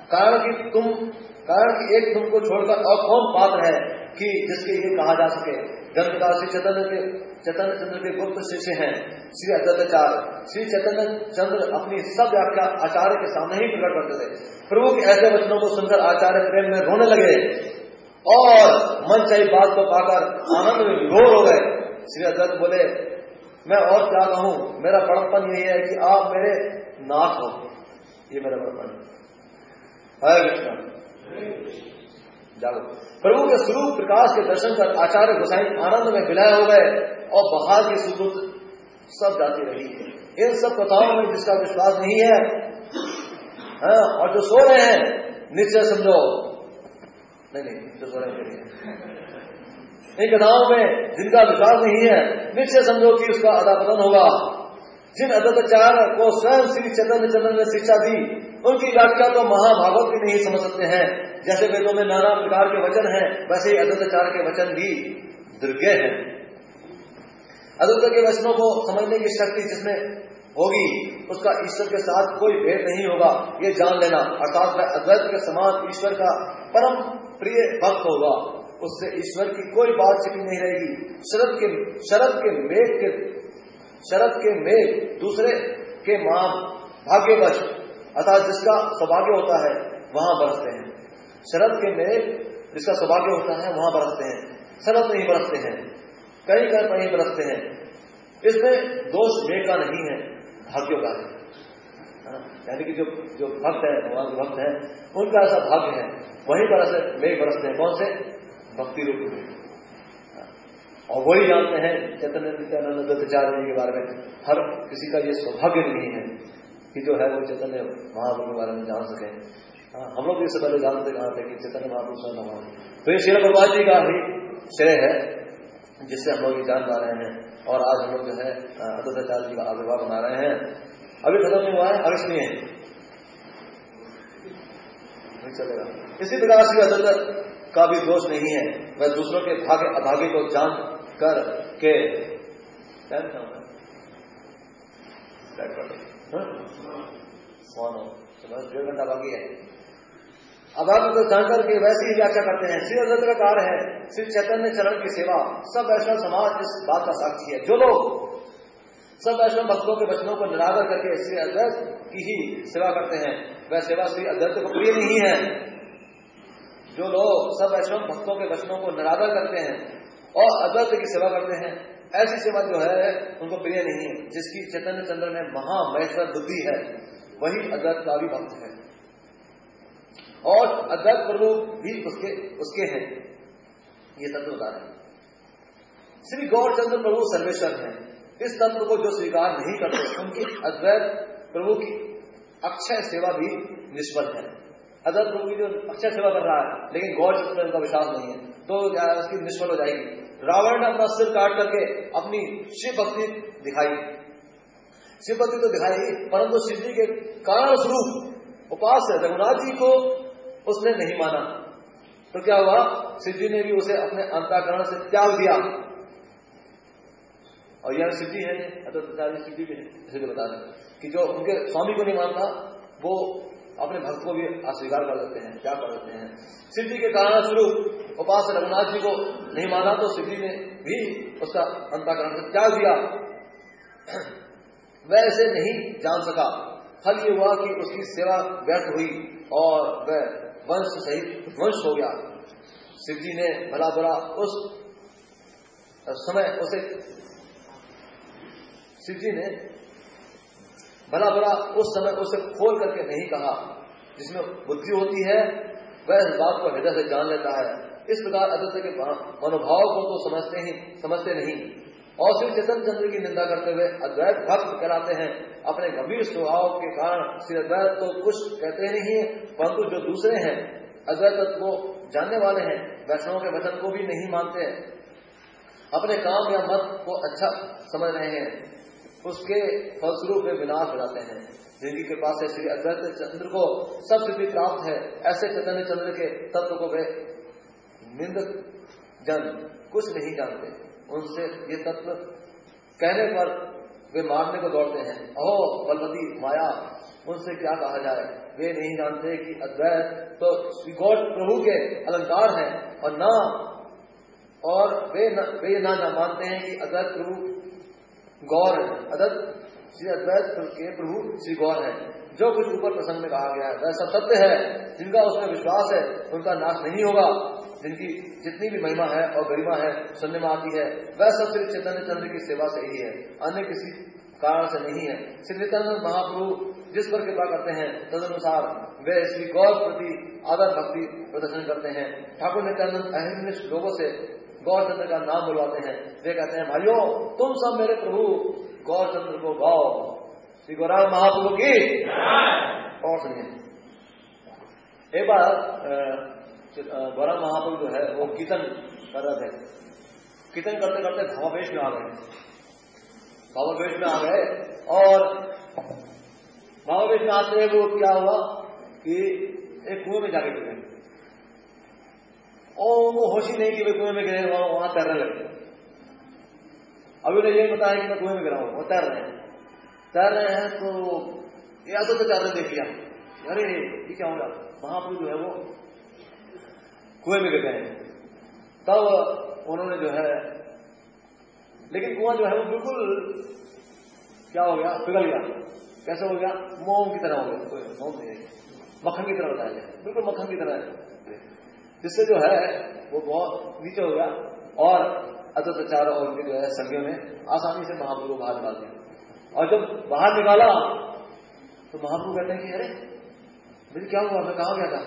कारण कि एक तुमको छोड़कर और कौन पात्र है कि जिसके ये कहा जा सके। ग्रंथकार श्री चैतन्य चंद्र के गुप्त शिष्य हैं श्री अद्वैताचार्य। श्री चैतन्य चंद्र अपनी सब व्याख्या आचार्य के सामने ही प्रकट करते थे। प्रभु के ऐसे वचनों को सुनकर आचार्य प्रेम में रोने लगे और मन चाहिए बात को पाकर आनंद में विभोर हो गए। श्री अद्वैत बोले, मैं और क्या कहूं, मेरा बड़प्पन यही है कि आप मेरे नाथ हो। ये मेरा बड़प्पन है। हरे कृष्ण। जागो। प्रभु के स्वरूप प्रकाश के दर्शन कर आचार्य गोसाई आनंद में विलय हो गए और बहार की सुगुत सब जाती रही। इन सब कथाओं में जिसका विश्वास नहीं है और जो सो रहे हैं निश्चय समझो, नहीं जो सो रहे हैं इन कथाओं में जिनका विश्वास नहीं है निश्चय समझो कि उसका अदापतन होगा। जिन अद्वैताचार्य को स्वयं श्री चैतन्य चंद्र ने शिक्षा दी उनकी व्याख्या तो महाभागवत भी नहीं समझ सकते हैं। जैसे वेदों में नाना प्रकार के वचन हैं वैसे ही अद्वैताचार्य के वचन भी दुर्गे हैं। अद्वैत के वचनों को समझने की शक्ति जिसमें होगी उसका ईश्वर के साथ कोई भेद नहीं होगा, ये जान लेना। अर्थात वह अद्वैत के समान ईश्वर का परम प्रिय भक्त होगा, उससे ईश्वर की कोई बात छिपी नहीं रहेगी। शरद के मेघ दूसरे के मान भाग्यवश अर्थात जिसका सौभाग्य होता है वहां बरसते हैं। शरद के मेघ जिसका सौभाग्य होता है वहां बरसते हैं, शरद नहीं बरसते हैं, कहीं कहीं बरसते हैं। इसमें दोष मेघ का नहीं है, भाग्यों का है। यानी कि जो भक्त है, भगवान के भक्त है, उनका ऐसा भाग्य है, वहीं पर ऐसे मेघ बरसते हैं। कौन से? भक्ति रूप में। और वही जानते हैं चैतन्य नित्यानंद अद्वैताचार्य के बारे में। हर किसी का ये सौभाग्य नहीं है कि जो है वो चैतन्य महाप्रभु के बारे में जान सके। हम लोग इससे पहले जानते कहा थे कि चैतन्य महाप्रभु स्वयं भगवान, तो ये श्रील प्रभुपाद जी का ही श्रेय है जिससे हम लोग ये जान पा रहे हैं। और आज हम लोग जो है अद्वैताचार्य जी का आविर्भाव बना रहे हैं। अभी खत्म नहीं हुआ है, अभी सुनिए चलेगा। इसी प्रकार से अद्वैत का भी दोष नहीं है, वह दूसरों के भाग्य अभाग्य को जान कर के डेढ़ घंटा बाकी है। अभाग्य को जानकर के वैसे ही व्याख्या करते हैं। श्री अद्वैत का कार्य है श्री चैतन्य चरण की सेवा। सब वैष्णव समाज इस बात का साक्षी है। जो लोग सब वैष्णव भक्तों के वचनों को निरादर करके श्री अद्वैत की ही सेवा करते हैं वह सेवा श्री अद्वैत को प्रिय नहीं है। जो लोग सब वैष्णव भक्तों के वचनों को निरादर करते हैं और अद्वैत की सेवा करते हैं ऐसी सेवा जो है उनको प्रिय नहीं है। जिसकी चैतन्य चंद्र में महामहेश्वर बुद्धि है वही अद्वैत का भी भक्त है और अद्वैत प्रभु भी उसके हैं। ये तत्व बता रहे हैं। श्री गौरचंद्र प्रभु सर्वेश्वर हैं। इस तत्व को जो स्वीकार नहीं करते उनकी अद्वैत प्रभु की अक्षय सेवा भी निष्फल है। अद्वैत प्रभु की जो अक्षय सेवा कर रहा है लेकिन गौरचंद्र में उनका विश्वास नहीं है तो उसकी निष्फल हो जाएगी। रावण ने अपना सिर काट करके अपनी शिव भक्ति दिखाई, शिव भक्ति तो दिखाई परंतु शिव जी के कारण स्वरूप उपास्य रघुनाथ जी को उसने नहीं माना तो क्या हुआ? शिव जी ने भी उसे अपने अंतःकरण से त्याग दिया। और यह शिव जी है, शिव जी भी है, इसलिए बता दें कि जो उनके स्वामी को नहीं मानता वो अपने भक्त को भी अस्वीकार कर देते हैं, क्या कर देते हैं। शिव जी के कारण स्वरूप उपास्य रघुनाथ जी को नहीं माना तो शिव जी ने भी उसका अंतःकरण से त्याग दिया, वह इसे नहीं जान सका। फल ये हुआ कि उसकी सेवा व्यर्थ हुई और वह वंश सहित वंश हो गया। शिव जी ने भला बुरा उस समय उसे शिव जी ने भला बुरा उस समय उसे खोल करके नहीं कहा। जिसमें बुद्धि होती है वह इस बात को हृदय से जान लेता है। इस प्रकार अद्वैत के मनोभाव को तो समझते नहीं और श्री चैतन्य चंद्र की निंदा करते हुए अद्वैत भक्त कहलाते हैं। अपने गंभीर स्वभाव के कारण श्री अद्वैत तो कुछ कहते नहीं है, परंतु जो दूसरे हैं अद्वैत को जानने वाले हैं वैष्णवों के वचन को भी नहीं मानते हैं, अपने काम या मत को अच्छा समझ रहे हैं, उसके फलस्वरूप वे विनाश हो जाते हैं। जिनकी कृपा से श्री अद्वैत चंद्र को सब सिद्धि प्राप्त है, ऐसे चैतन्य चंद्र के तत्व को वे निंदक जन कुछ नहीं जानते। उनसे ये तत्व कहने पर वे मारने को दौड़ते हैं। अहो बलवती माया, उनसे क्या कहा जाए। वे नहीं जानते कि अद्वैत तो श्री गौर प्रभु के अलंकार हैं और वे ना मानते हैं कि अद्वैत प्रभु गौर है। श्री अद्वैत के प्रभु श्री गौर है। जो कुछ ऊपर प्रसंग में कहा गया है वह सब सत्य है। जिनका उसमें विश्वास है उनका नाश नहीं होगा। जिनकी जितनी भी महिमा है और गरिमा है सुनने में आती है वह सब श्री चैतन्य चंद्र की सेवा से ही है, अन्य किसी कारण से नहीं है। श्री चैतन्य महाप्रभु जिस पर कृपा करते हैं तदनुसार वे श्री गौर प्रति आदर भक्ति प्रदर्शन करते हैं। ठाकुर नित्यानंद अहिर्निश लोगों से गौर चंद्र का नाम बुलवाते हैं। वे कहते हैं, भाइयों तुम सब मेरे प्रभु गौर चंद्र को गाओ। श्री गौरांग महाप्रभु की। और सुनिए, एक बार गौरांग महाप्रभु जो है वो कीर्तन कर रहे थे। कीर्तन करते करते भावावेश में आ गए और भावावेश में आते वो क्या हुआ कि एक कुएं में जाके गिरे और वो होश ही नहीं कि वे कुएं में गिरे, वहां तैरने लगे। अभी उन्हें यही बताया कि मैं कुएं में गिरा हूं, वो तैर रहे हैं तो या तो चादर देख लिया, अरे ये क्या होगा। महाप्रभु जो है वो कुएं में गिर गए। तब उन्होंने जो है, लेकिन कुआं जो है वो बिल्कुल क्या हो गया, पिघल गया। कैसे हो गया? मोम की तरह हो गया। मोम नहीं, मक्खन की तरह बताया गया, बिल्कुल मक्खन की तरह, जिससे जो है वो बहुत नीचे हो गया और अत्याचार और उनके जो है संगियों ने आसानी से महाप्रभु को बाहर निकाल दिया। और जब बाहर निकाला तो महाप्रभु कहते हैं कि अरे मुझे क्या हुआ, मैं कहाँ गया था।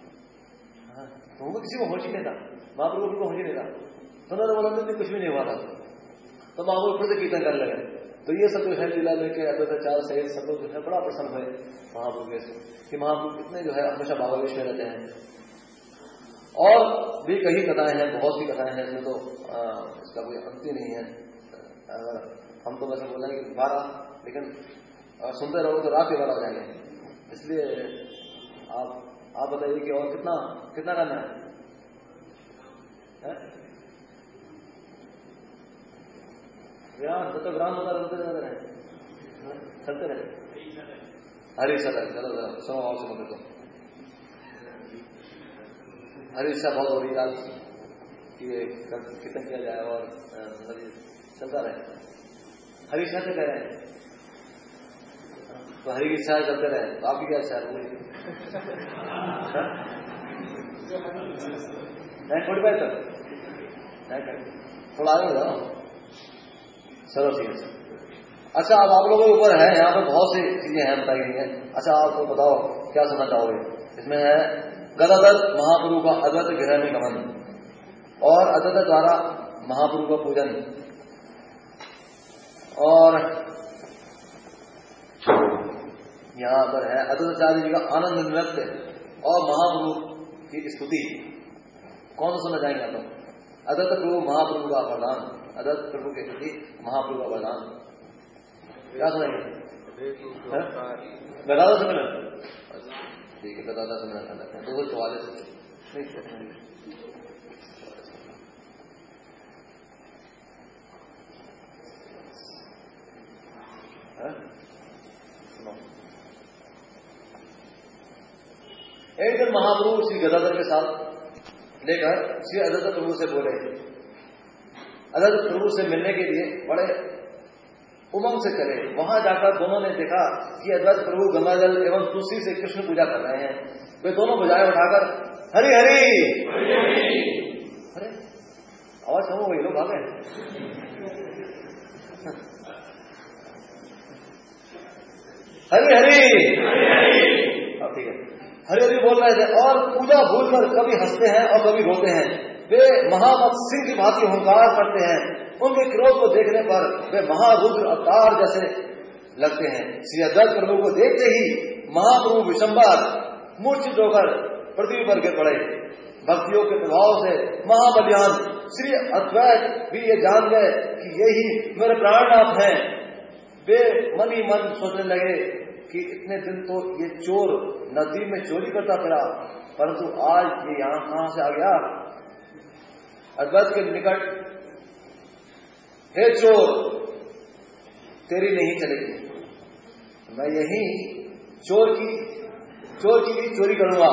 तो किसी को होश ही नहीं था, महाप्रभु को होश ही नहीं था। तो उन्होंने कुछ भी नहीं हुआ था। तो महाप्रभु फिर से कीर्तन करने लगे। तो ये सब जो है लीला लेके अत्याचार से सब लोग जो है बड़ा प्रसन्न हुए महाप्रभु के कि महाप्रभु कितने जो है हमेशा भावावेश में रहते हैं। और भी कई कथाएं हैं, बहुत सी कथाएं हैं, इसमें तो इसका कोई अंत ही नहीं है। हम तो वैसे बोलेंगे 12, लेकिन सुनते रहो तो रात के 12 हो जाएंगे। इसलिए आप बताइए कि और कितना करना है? जब तक ग्राम होता चलते रहे। हरी इच्छा चलो सुनो और सुनो। देखो हरी इच्छा बहुत हो रही है कि ये कीर्तन किया जाए और चलता रहे। हरी इच्छा से कह रहे हैं तो हरी की इच्छा चलते रहे। तो आपकी क्या इच्छा है? थोड़ी बार तक थोड़ा आगे हो जाओ। चलो ठीक है। अच्छा, अब आप लोगों के ऊपर है, यहाँ पर बहुत सी चीजें हैं बताई गई हैं। अच्छा, आपको बताओ क्या सुनना चाहोगे? इसमें है गदाधर महाप्रभु का अद्वैत गृह में गमन और अद्वैत द्वारा महाप्रभु का पूजन और यहाँ पर है अद्वैताचार्य जी का आनंद नृत्य और महाप्रभु की स्तुति। कौन सा सुनना चाहेंगे आप? अद्वैत प्रभु महाप्रभु का वरदान, अद्वैत प्रभु के स्तुति महाप्रभु का वरदान। क्या सुनेंगे? गदाधर सम्मेलन। ठीक है, गदाधर सम्मेलन कर लेते हैं। 244 एक दिन महाप्रभु श्री गदाधर के साथ लेकर श्री अद्वैत प्रभु से बोले, अद्वैत प्रभु से मिलने के लिए बड़े उमंग से चले। वहां जाकर दोनों ने देखा कि अद्वैत प्रभु गंगाजल एवं तुलसी से कृष्ण पूजा कर रहे हैं। वे दोनों बजाय उठाकर हरि हरि, अरे आवाज कम हो गई, लोग आ गए। हरि हरि, ठीक है, हरि हरि बोल रहे थे और पूजा भूलकर कभी हंसते हैं और कभी रोते हैं। वे महामत सिंह की भांति हुंकार करते हैं। उनके क्रोध को देखने पर वे महारुद्र अवतार जैसे लगते हैं। श्री अद्वैत प्रभु को देखते ही महाप्रभु विशंबर मूर्छित होकर पृथ्वी पर गिर पड़े। भक्तियों के प्रभाव से महाबलियान श्री अद्वैत भी ये जान गए कि यही मेरे प्राणनाथ हैं। वे मन ही मन सोचने लगे कि इतने दिन तो ये चोर नदी में चोरी करता फिरा, परंतु आज ये यहां कहां से आ गया। अद्वैत के निकट, हे चोर, तेरी नहीं चलेगी, मैं यही चोर की भी चोरी करूंगा।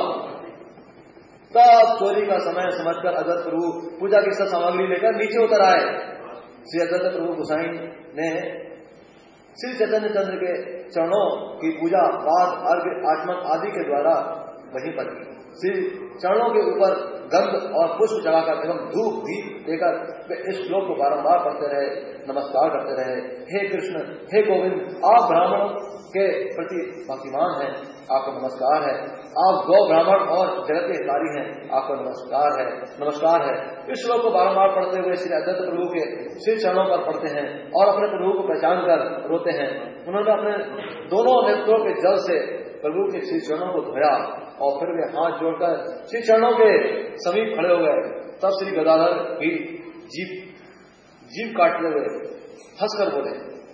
तब चोरी का समय समझकर अद्वैत प्रभु पूजा की सब सामग्री लेकर नीचे उतर आए। श्री अद्वैत प्रभु गोसाई ने श्री चैतन्य चंद्र के चरणों की पूजा पाद अर्घ्य आचमन आदि के द्वारा वहीं पर की। श्री चरणों के ऊपर गंध और पुष्प चढ़ाकर एवं धूप भी देकर वे इस श्लोक को बारंबार पढ़ते रहे, नमस्कार करते रहे। हे कृष्ण, हे गोविंद, आप ब्राह्मणों के प्रति भक्तिमान हैं, आपको नमस्कार है। आप गौ ब्राह्मण और जगत के हितारी हैं, आपको नमस्कार है, नमस्कार है। इस श्लोक को बारंबार पढ़ते हुए श्री अद्वैत प्रभु के श्री चरणों पर पढ़ते हैं और अपने प्रभु को पहचान कर रोते हैं। उन्होंने अपने दोनों नेत्रों के जल से प्रभु के श्री चरणों को धोया और फिर वे हाथ जोड़कर श्री चरणों के समीप खड़े हो गए। तब श्री गदाधर भी जीभ काटते हुए हंसकर बोले,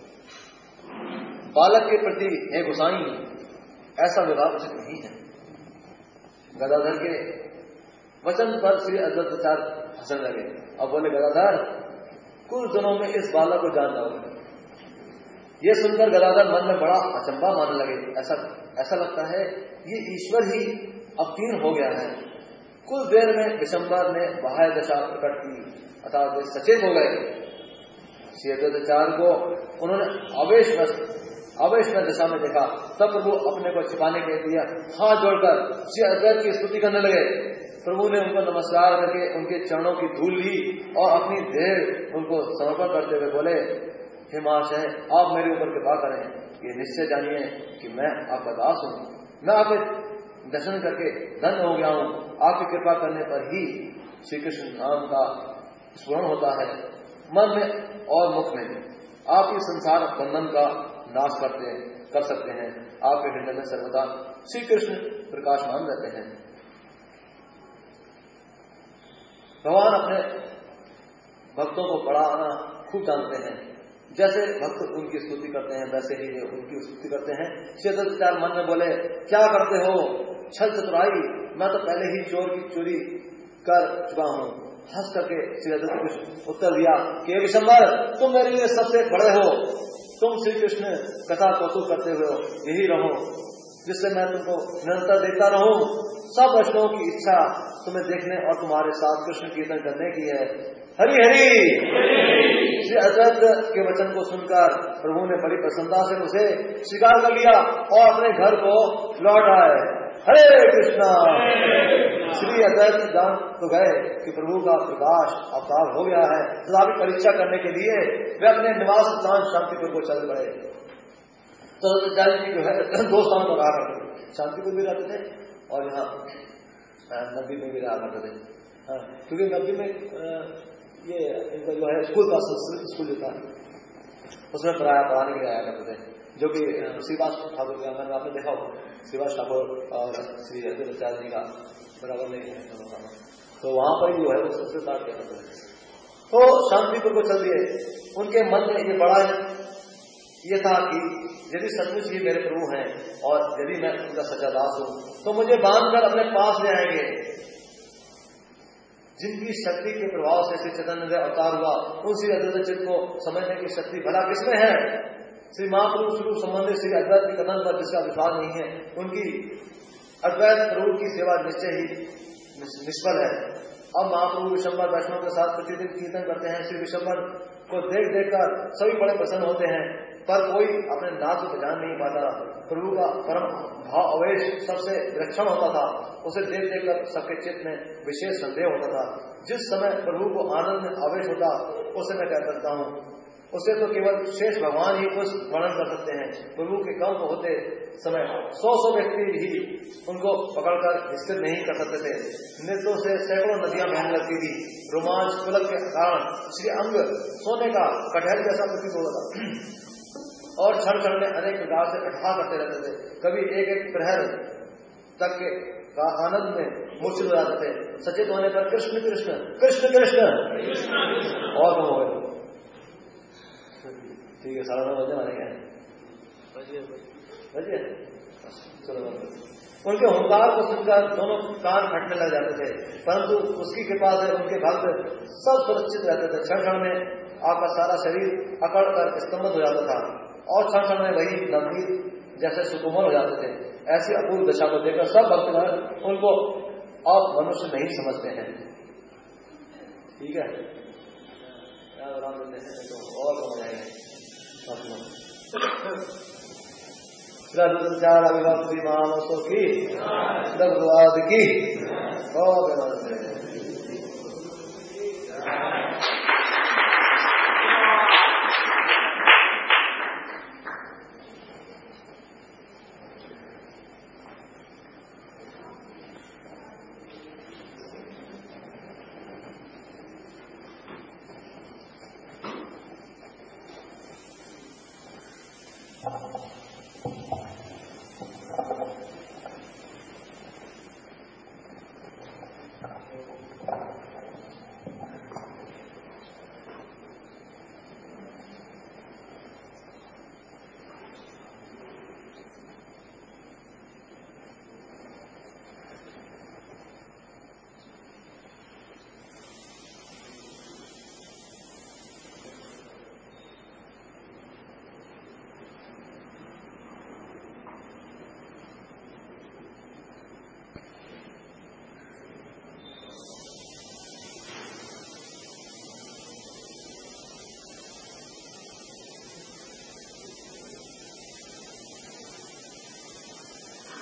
बालक के प्रति हे गोसाई, ऐसा व्यवहार उचित नहीं है। गदाधर के वचन पर श्री अद्वैताचार्य हंसने लगे और बोले, गदाधर, कुछ दिनों में इस बालक को जान जाओगे। ये सुनकर गदाधर मन में बड़ा अचंभा मानने लगे। ऐसा लगता है ये ईश्वर ही अवतीर्ण हो गया है। कुछ देर में विशंबर ने बाह्य दशा प्रकट की, अर्थात वे सचेत हो गए। श्री अद्वैताचार्य को उन्होंने आवेश में दशा में देखा। तब प्रभु अपने को छिपाने के लिए हाथ जोड़कर श्री अद्वैत की स्तुति करने लगे। प्रभु ने उनको नमस्कार करके उनके चरणों की धूल ली और अपनी देह उनको समर्पण करते हुए बोले, हे महाशय, आप मेरे ऊपर कृपा करें। ये निश्चय जानिए कि मैं आपका दास हूँ। मैं आपके दर्शन करके धन्य हो गया हूँ। आपकी कृपा करने पर ही श्री कृष्ण नाम का स्मरण होता है मन में और मुख में। आप इस संसार बंधन का नाश कर सकते हैं। आपके हृदय में सर्वदा श्री कृष्ण प्रकाशमान रहते हैं। भगवान अपने भक्तों को बढ़ाना खूब जानते हैं। जैसे भक्त उनकी स्तुति करते हैं वैसे ही वे उनकी स्तुति करते हैं। श्री अद्वैताचार्य मन में बोले, क्या करते हो छल चतुराई, मैं तो पहले ही चोर की चोरी कर चुका हूँ। हंस करके श्री अद्वैत कृष्ण उत्तर दिया कि विशंबर, तुम मेरे लिए सबसे बड़े हो। तुम श्री कृष्ण कथा कौतुक करते हुए यही रहो, जिससे मैं तुमको निरंतर देखता रहूं। सब वैष्णवों की इच्छा तुम्हें देखने और तुम्हारे साथ कृष्ण कीर्तन करने की है। हरि हरि। श्री अद्वैत के वचन को सुनकर प्रभु ने बड़ी प्रसन्नता से उसे स्वीकार कर लिया और अपने घर को लौट आए। हरे कृष्णा। श्री अद्वैत जान तो गए कि प्रभु का प्रकाश अवतार हो गया है। तथापि परीक्षा करने के लिए वे अपने निवास स्थान शांतिपुर को चल पड़े। तो अद्वैताचार्य जी जो है दो स्थान पर रहा करते थे, शांतिपुर भी रहते थे और यहाँ नदी में भी रहा करते थे। क्योंकि नदी में ये इनका जो है स्कूल का संस्कृत स्कूल जो था उसमें पढ़ाने के लिए आया करते थे, जो कि श्रीवास ठाकुर का मैंने आपने देखा हो, श्रीवास ठाकुर और श्री अद्वैताचार्य जी का बराबर नहीं है। तो वहां पर जो है वो सबसे स्टार्ट किया करते थे। तो शांतिपुर को चल दिए। उनके मन में ये बड़ा ये था कि यदि सचमुच ही मेरे प्रभु हैं और यदि मैं उनका सच्चा दास हूं तो मुझे बांधकर अपने पास ले आएंगे। जिनकी शक्ति के प्रभाव से श्री चैतन्य अवतार हुआ, उन श्री अद्वैत चित्त को समझने की शक्ति भला किसमें है? श्री महाप्रभु स्वरूप संबंधित श्री अद्वैत के कथन पर जिसका विश्वास नहीं है, उनकी अद्वैत प्रभु की सेवा निश्चय ही निष्फल है। अब महाप्रभु विशंबर वैष्णव के साथ प्रतिदिन कीर्तन करते हैं। श्री विशंबर को देख देखकर सभी बड़े प्रसन्न होते हैं, पर कोई अपने नाच को जान नहीं पाता। प्रभु का परम भाव आवेश सबसे विलक्षण होता था। उसे देख देखकर सबके चित्त में विशेष संदेह होता था। जिस समय प्रभु को आनंद में आवेश होता उसे मैं कह सकता हूँ, उसे तो केवल शेष भगवान ही कुछ वर्णन कर सकते हैं। प्रभु के कंप होते समय 100 व्यक्ति ही उनको पकड़कर स्थिर नहीं कर सकते थे। नृत्यों से सैकड़ों नदियां बहने लगती थी। रोमांच पुलक के कारण श्री अंग सोने का कटहल जैसा प्रतीत होता था और क्षण क्षण में अनेक प्रकार से कठा करते रहते थे। कभी एक एक प्रहर तक के का आनंद में मूर्छित हो जाते थे। सचेत होने पर कृष्ण कृष्ण कृष्ण कृष्ण और कम हो गए। ठीक है, 9:30 बजे माने क्या बजे चलो। उनके हुंकार को सुनकर दोनों कान फटने लग जाते थे, परंतु उसकी कृपा से उनके भक्त सब सुरक्षित रहते थे। क्षण क्षण में आपका सारा शरीर अकड़ कर स्तंभित हो जाता था और क्षण क्षण में वही नवनीत जैसे सुकोमल हो जाते थे। ऐसी अपूर्व दशा को देखकर सब भक्तगण उनको अब मनुष्य नहीं समझते हैं। ठीक है, आराम देते हैं तो और हो जाएंगे। चार अभिभक्ति मानसों की भगवाद की बहुत